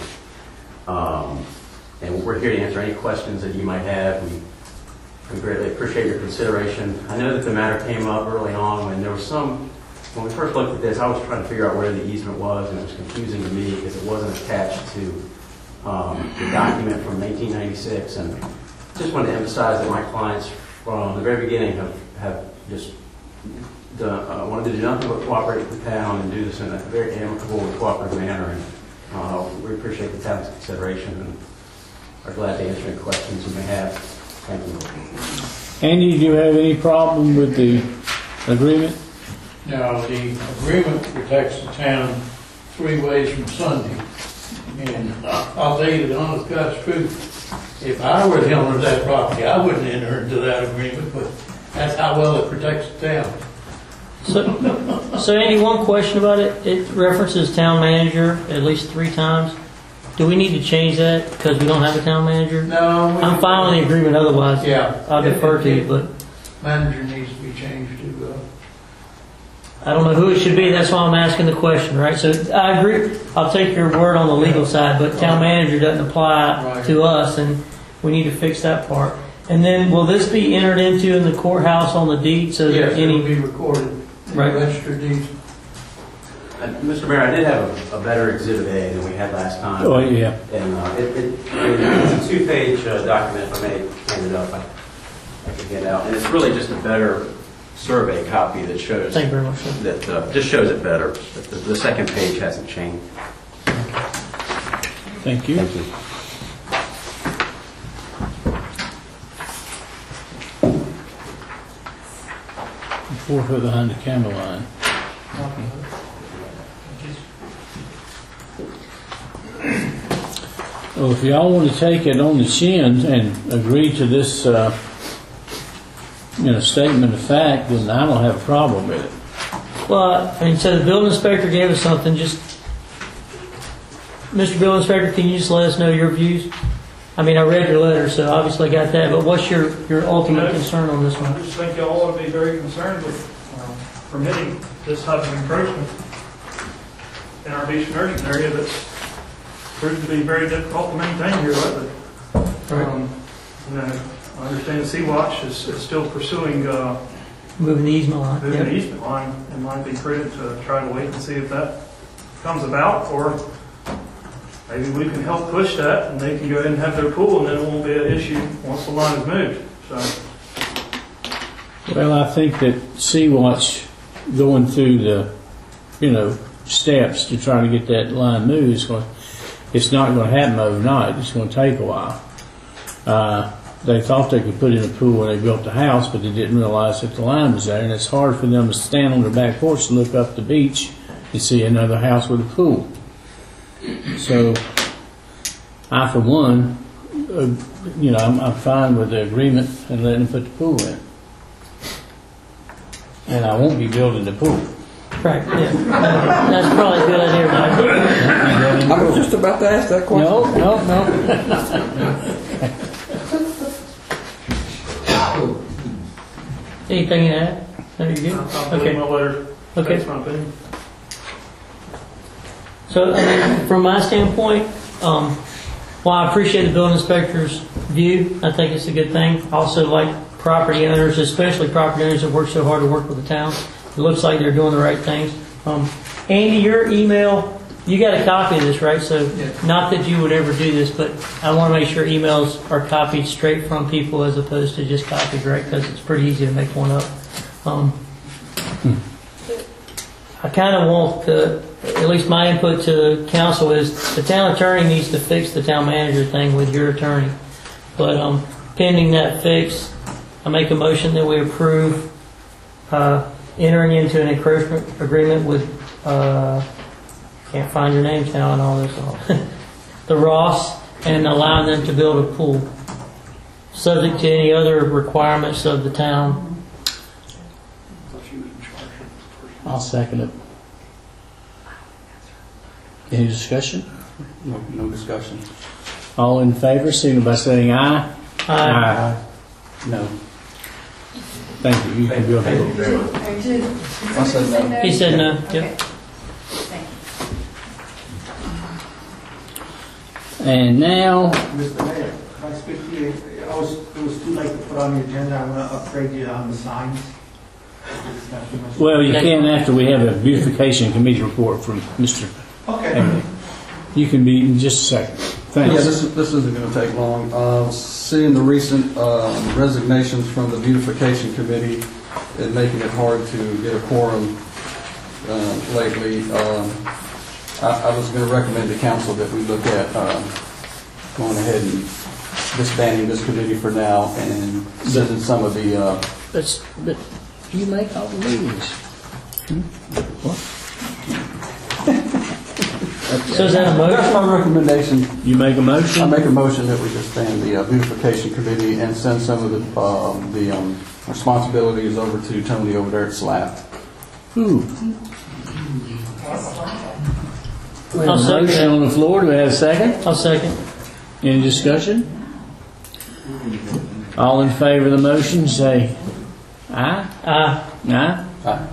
Um, and we're here to answer any questions that you might have. We, we greatly appreciate your consideration. I know that the matter came up early on when there was some, when we first looked at this, I was trying to figure out where the easement was, and it was confusing to me because it wasn't attached to um, the document from nineteen ninety-six. And just wanted to emphasize that my clients from the very beginning have, have just done, uh, wanted to do nothing but cooperate with the town and do this in a very amicable and cooperative manner. And uh, we appreciate the town's consideration and are glad to answer any questions you may have. Thank you. Andy, do you have any problem with the agreement? Now, the agreement protects the town three ways from Sunday. And I'll tell you the honest God's truth, if I were the owner of that property, I wouldn't enter into that agreement, but that's how well it protects the town. So, so Andy, one question about it. It references town manager at least three times. Do we need to change that because we don't have a town manager? No. I'm fine with the agreement otherwise. Yeah. I'll defer to you, but Manager needs to be changed to, uh, I don't know who it should be. That's why I'm asking the question, right? So I agree. I'll take your word on the legal side, but town manager doesn't apply Right. to us, and we need to fix that part. And then, will this be entered into in the courthouse on the deed so yes, that it any will be recorded in Right. the register deeds. Uh, Mister Mayor, I did have a, a better Exhibit A than we had last time. Oh, yeah. And uh, it, it, it's a two-page uh, document. If I may hand it up, I, I can get it out. And it's really just a better survey copy that shows Thank you very much, sir. that uh, just shows it better. The, the second page hasn't changed. Thank you. Thank you. Four foot behind the camera line. Well, if y'all want to take it on the chin and agree to this, uh, you know, statement of fact, then I don't have a problem with it. Well, I mean, so the building inspector gave us something. Just, Mister Building Inspector, can you just let us know your views? I mean, I read your letter, so obviously I got that. But what's your, your ultimate concern on this one? I just think y'all ought to be very concerned with um, permitting this type of encroachment in our beach immersion area that's proved to be very difficult to maintain here lately. Um, and then I understand Sea Watch is, is still pursuing uh, Moving the easement line. moving the Yep. easement line. It might be prudent to try to wait and see if that comes about, or maybe we can help push that and they can go ahead and have their pool, and then it won't be an issue once the line is moved. So. Well, I think that Sea-Watch going through the, you know, steps to try to get that line moved is going, it's not going to happen overnight. It's going to take a while. Uh, they thought they could put in a pool when they built the house, but they didn't realize that the line was there, and it's hard for them to stand on their back porch and look up the beach and see another house with a pool. So, I, for one, uh, you know, I'm, I'm fine with the agreement and letting them put the pool in. And I won't be building the pool. Right, yeah. That's probably a good idea, Mike. I was just about to ask that question. No, no, no. Anything to add? No, you good? I'll Okay. my letter. Okay. That's my opinion. So, I mean, from my standpoint, um, while I appreciate the building inspector's view, I think it's a good thing. Also, like property owners, especially property owners that work so hard to work with the town, it looks like they're doing the right things. Um, Andy, your email, you got a copy of this, right? So, not that you would ever do this, but I want to make sure emails are copied straight from people as opposed to just copied, right? Because it's pretty easy to make one up. Um, I kind of want to, at least my input to council is the town attorney needs to fix the town manager thing with your attorney. But um, pending that fix, I make a motion that we approve uh, entering into an encroachment agreement with, uh, can't find your names now and all this, the Ross, and allowing them to build a pool, subject to any other requirements of the town. I'll second it. Any discussion? No, no discussion. All in favor, signal by saying aye. Aye. No. Thank you. You can go ahead. I said no. He said no. Okay. Yep. Thank you. And now, Mister Mayor, can I speak to you? I was, it was too late to put on the agenda. I want to upgrade you on the signs. well, you can after we have a beautification committee report from Mister Okay. Emily. You can be in just a second. Thanks. Yeah, this, is, this isn't going to take long. Uh, seeing the recent um, resignations from the beautification committee and making it hard to get a quorum uh, lately, um, I, I was going to recommend to council that we look at uh, going ahead and disbanding this committee for now and sending some of the. Uh, That's, but you make all the meetings. Hmm? What? So is that a motion? That's my recommendation. You make a motion? I make a motion that we disband the uh, beautification committee and send some of the uh, the um, responsibilities over to Tony over there at SLAP. Who? We have I'll a second motion that. on the floor. Do we have a second? I'll second. Any discussion? All in favor of the motion, say aye. Aye. Aye? Aye.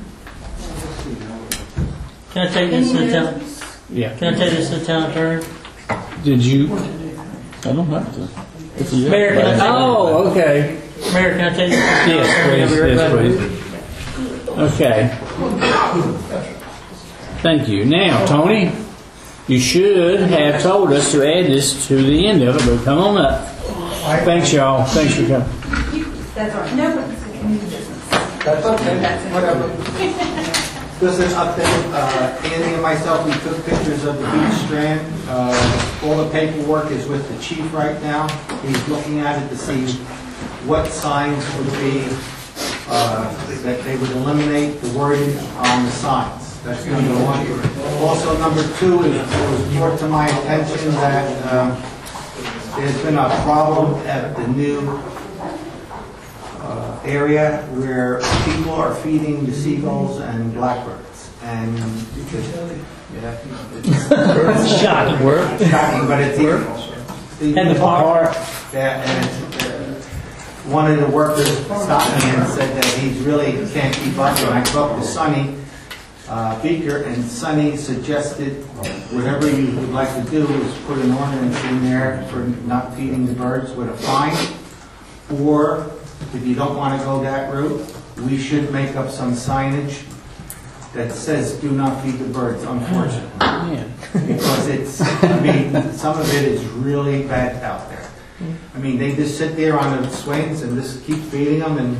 Can I take this to the town? Yeah. Can I take this to the town attorney? Did you? I don't have to. If you- Mayor, can I take Oh, okay. Mayor, can I take this to the town attorney? Yes, I'll be right please. back. Yes, please. Okay. Thank you. Now, Tony, you should have told us to add this to the end of it, but come on up. Thanks, y'all. Thanks for coming. That's all right. No, it's a community business. That's okay. That's it. Whatever. Just an update, uh, Andy and myself, we took pictures of the beach strand. Uh, all the paperwork is with the chief right now. He's looking at it to see what signs would be, uh, that they would eliminate the wording on the signs. That's number one. Also, number two is, it was brought to my attention that, um, there's been a problem at the new uh, area where people are feeding the seagulls and blackbirds. And yeah, it's Shocking work. Shocking, but it's evil. And the park. Yeah, and it's, uh, one of the workers stopped me and said that he's really can't keep up. And I talked to Sonny. uh, Beaker, and Sonny suggested whatever you would like to do is put an ordinance in there for not feeding the birds with a fine, or if you don't want to go that route, we should make up some signage that says do not feed the birds, unfortunately. Because it's, I mean, some of it is really bad out there. I mean, they just sit there on the swings and just keep feeding them, and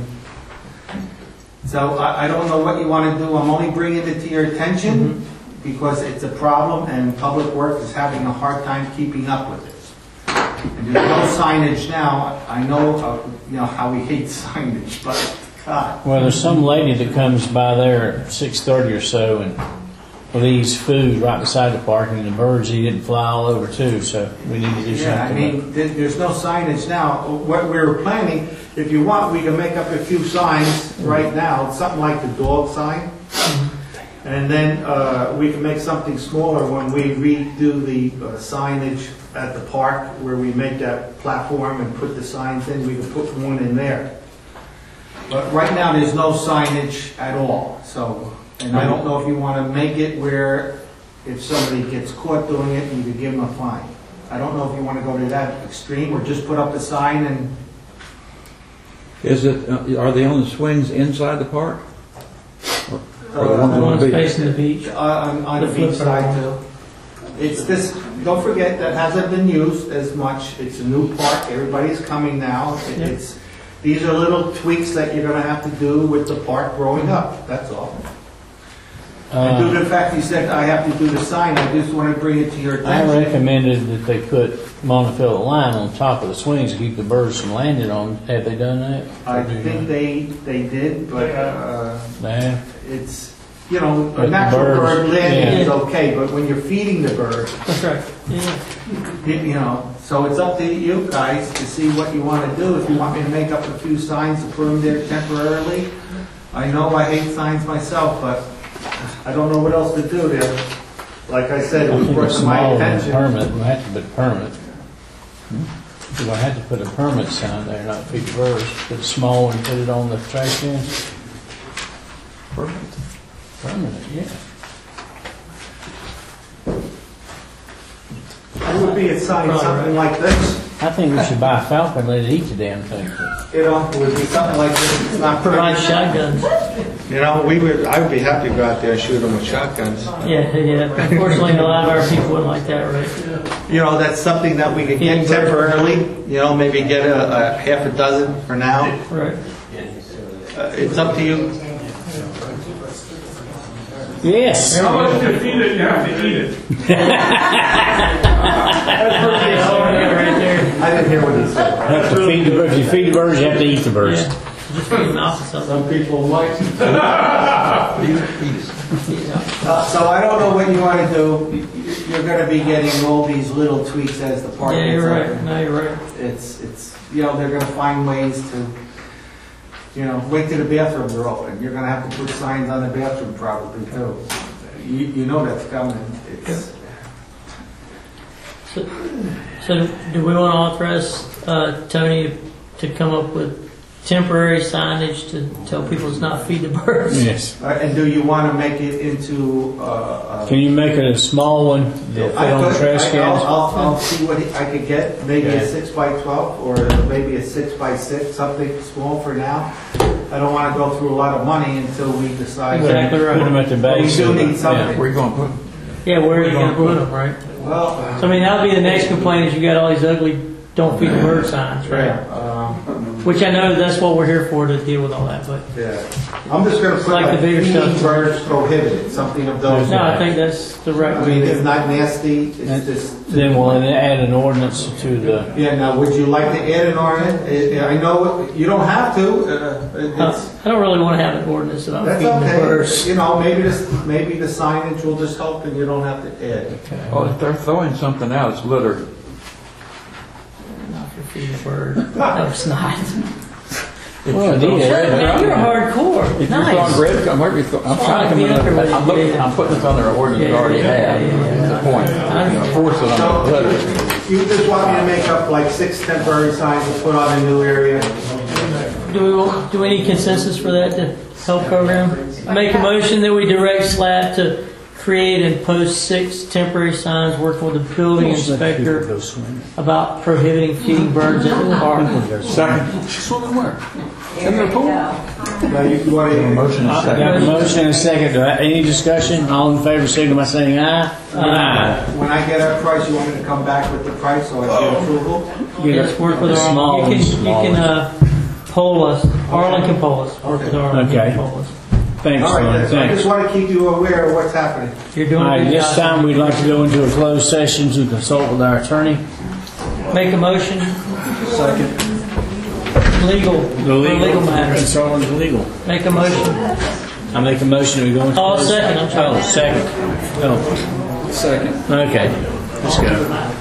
so I, I don't know what you want to do. I'm only bringing it to your attention mm-hmm. because it's a problem, and Public Works is having a hard time keeping up with it. And there's no signage now. I know, uh, you know, how we hate signage, but God. Well, there's some lady that comes by there at six thirty or so and leaves food right beside the park, and the birds eat it and fly all over too, so we need to do Yeah, I something. mean, there- there's no signage now. What we're planning, if you want, we can make up a few signs right now, something like the dog sign. And then uh, we can make something smaller when we redo the uh, signage at the park, where we make that platform and put the signs in, we can put one in there. But right now, there's no signage at all, so, and I don't know if you want to make it where if somebody gets caught doing it, you could give them a fine. I don't know if you want to go to that extreme, or just put up a sign and... Is it, uh, are they on the swings inside the park? Or, or the Uh, ones on the one's beach? facing the beach. Uh, on, on the, The beach flip side around. too. It's this, don't forget, that hasn't been used as much. It's a new park, everybody's coming now. It- Yeah. It's, these are little tweaks that you're gonna have to do with the park growing up, that's all. And due to the fact you said I have to do the sign, I just want to bring it to your I attention. recommended that they put monofilament line on top of the swings to keep the birds from landing on. Have they done that? I think they, they did, but, uh, Nah. it's, you know, But a the natural birds, bird landing is yeah. okay, but when you're feeding the bird, That's right. Yeah. you you know, so it's up to you guys to see what you want to do. If you want me to make up a few signs to put them there temporarily, I know I hate signs myself, but I don't know what else to do there. Like I said, it I was think a brought to my small attention. permit, we have to put permit. Do I have to put a permit sign there, not feed the birds? Put a small one, put it on the trash can? Permit. Permanent, yeah. It would be a sign, something like this. I think we should buy a falcon and let it eat the damn thing. You know, it would be something like this. It's not Provide pretty. shotguns. You know, we would, I would be happy to go out there and shoot them with shotguns. Yeah, yeah. Unfortunately, a lot of our people wouldn't like that, right? You know, that's something that we could get temporarily, you know, maybe get a, a half a dozen for now. Right. Uh, It's up to you. Yes. How much to feed it, you have to eat it. Right there. I didn't hear what he said. Have to feed the birds. If you feed the birds, you have to eat the birds. Yeah. Just put them off of something. Some people might. Uh, So I don't know what you want to do. You're going to be getting all these little tweaks as the park Yeah, gets you're right. open. No, you're right. It's, it's, you know, they're going to find ways to, you know, wait till the bathrooms are open. You're going to have to put signs on the bathroom probably too. You, you know that's coming. It's, So, so do we want to authorize uh, Tony to come up with temporary signage to tell people it's not feed the birds? Yes. Uh, and do you want to make it into, uh, uh, Can you make it a small one that fit I on the could- trash I- cans? I'll, I'll, I'll see what I could get, maybe a Yeah. six by twelve, or maybe a six by six, something small for now. I don't want to go through a lot of money until we decide. Exactly right. Put them at the But base. We do of the- need something. Where you going to put them? Yeah, where are you going to put them, right? Well, So I mean, that'll be the next complaint is you got all these ugly "don't feed the bird" signs, right? um, Which I know that's what we're here for, to deal with all that, but yeah, I'm just going to put like like the bigger feeding stuff. birds prohibited, something of those. no, I think that's the right I way mean, to do it's it. not nasty, it's just. Then we'll add an ordinance to the, Yeah, now, would you like to add an ordinance? Uh, I know, you don't have to, uh, it's. Uh, I don't really want to have an ordinance about That's feeding the birds. okay. You know, maybe this, maybe the signage will just help and you don't have to add. Oh, if they're throwing something out, it's litter. Not for feeding the bird. No, it's not. well, throw- yeah, Man, you're hardcore. If you're Nice. throwing bread, where you throw- I'm trying to be come up there in, with I'm, you, looking, yeah. I'm putting this on their ordinance we Yeah, already yeah, have. yeah, yeah, That's the point. You know, force it on the litter. You just want me to make up like six temporary signs to put on a new area? do we, want- do we need consensus for that, the health program? Make a motion that we direct SLAP to create and post six temporary signs working with the building inspector about prohibiting feeding birds in the park. Second. She's swimming where? In the pool? Now, you you want to... Motion is second. Got a motion and a second. Do I- Any discussion? All in favor, signal by saying aye. Aye. When I get a price, you want me to come back with the price so I get approval? Yes, work with The our, small you can, ones, you small can, uh, poll us, Arlen can poll us, work with Arlen, Okay. can poll us. Thanks, All right, Ron. then. I Thanks. just want to keep you aware of what's happening. You're All doing a right, good this job. time we'd like to go into a closed session to consult with our attorney. Make a motion, Second. legal, The for legal matters. Consult with the legal. Make a motion. I make a motion to go into. Oh, closed- second, I'm sorry. Oh, second. Oh, Second. okay. Let's go.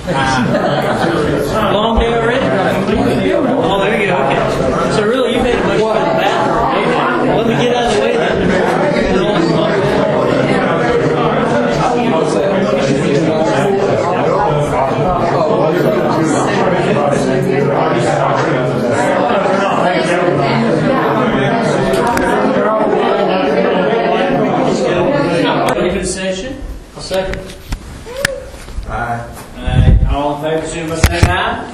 Long day already? Oh, there you go, okay. So really, you made a motion for the bathroom. Let me get out of the way Open session. I'll second. Aye. Aye. All in favor, signal by saying aye.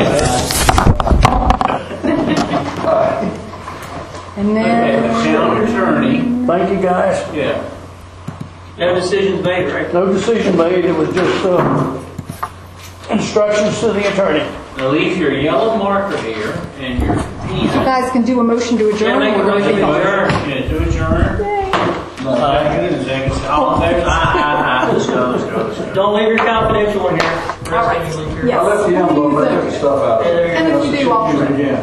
Aye. And Okay, then, the town attorney. Thank you, guys. Yeah. No decisions made, right? No decision made, it was just uh, instructions to the attorney. Now leave your yellow marker here and your pen. you guys can do a motion to Can I adjourn. make a motion to adjourn? Yeah, to adjourn. Second and second. All in favor? Aye, aye, aye. Let's go, let's go, let's go. Don't leave your confidential one here. All right. Yes. I left the envelope, I took the stuff out. Yeah, there you And go. if you do, I'll. Use it again.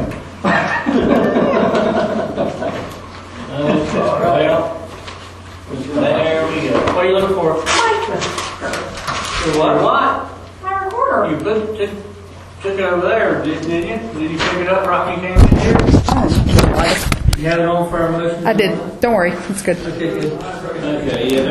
Okay, well, there we go. What are you looking for? My For what? What? my recorder. You put, took, took it over there, did, did you? Did you pick it up right when you came in here? You have it on for our motion? I did. Don't worry. It's good. Okay, good. Okay, yeah.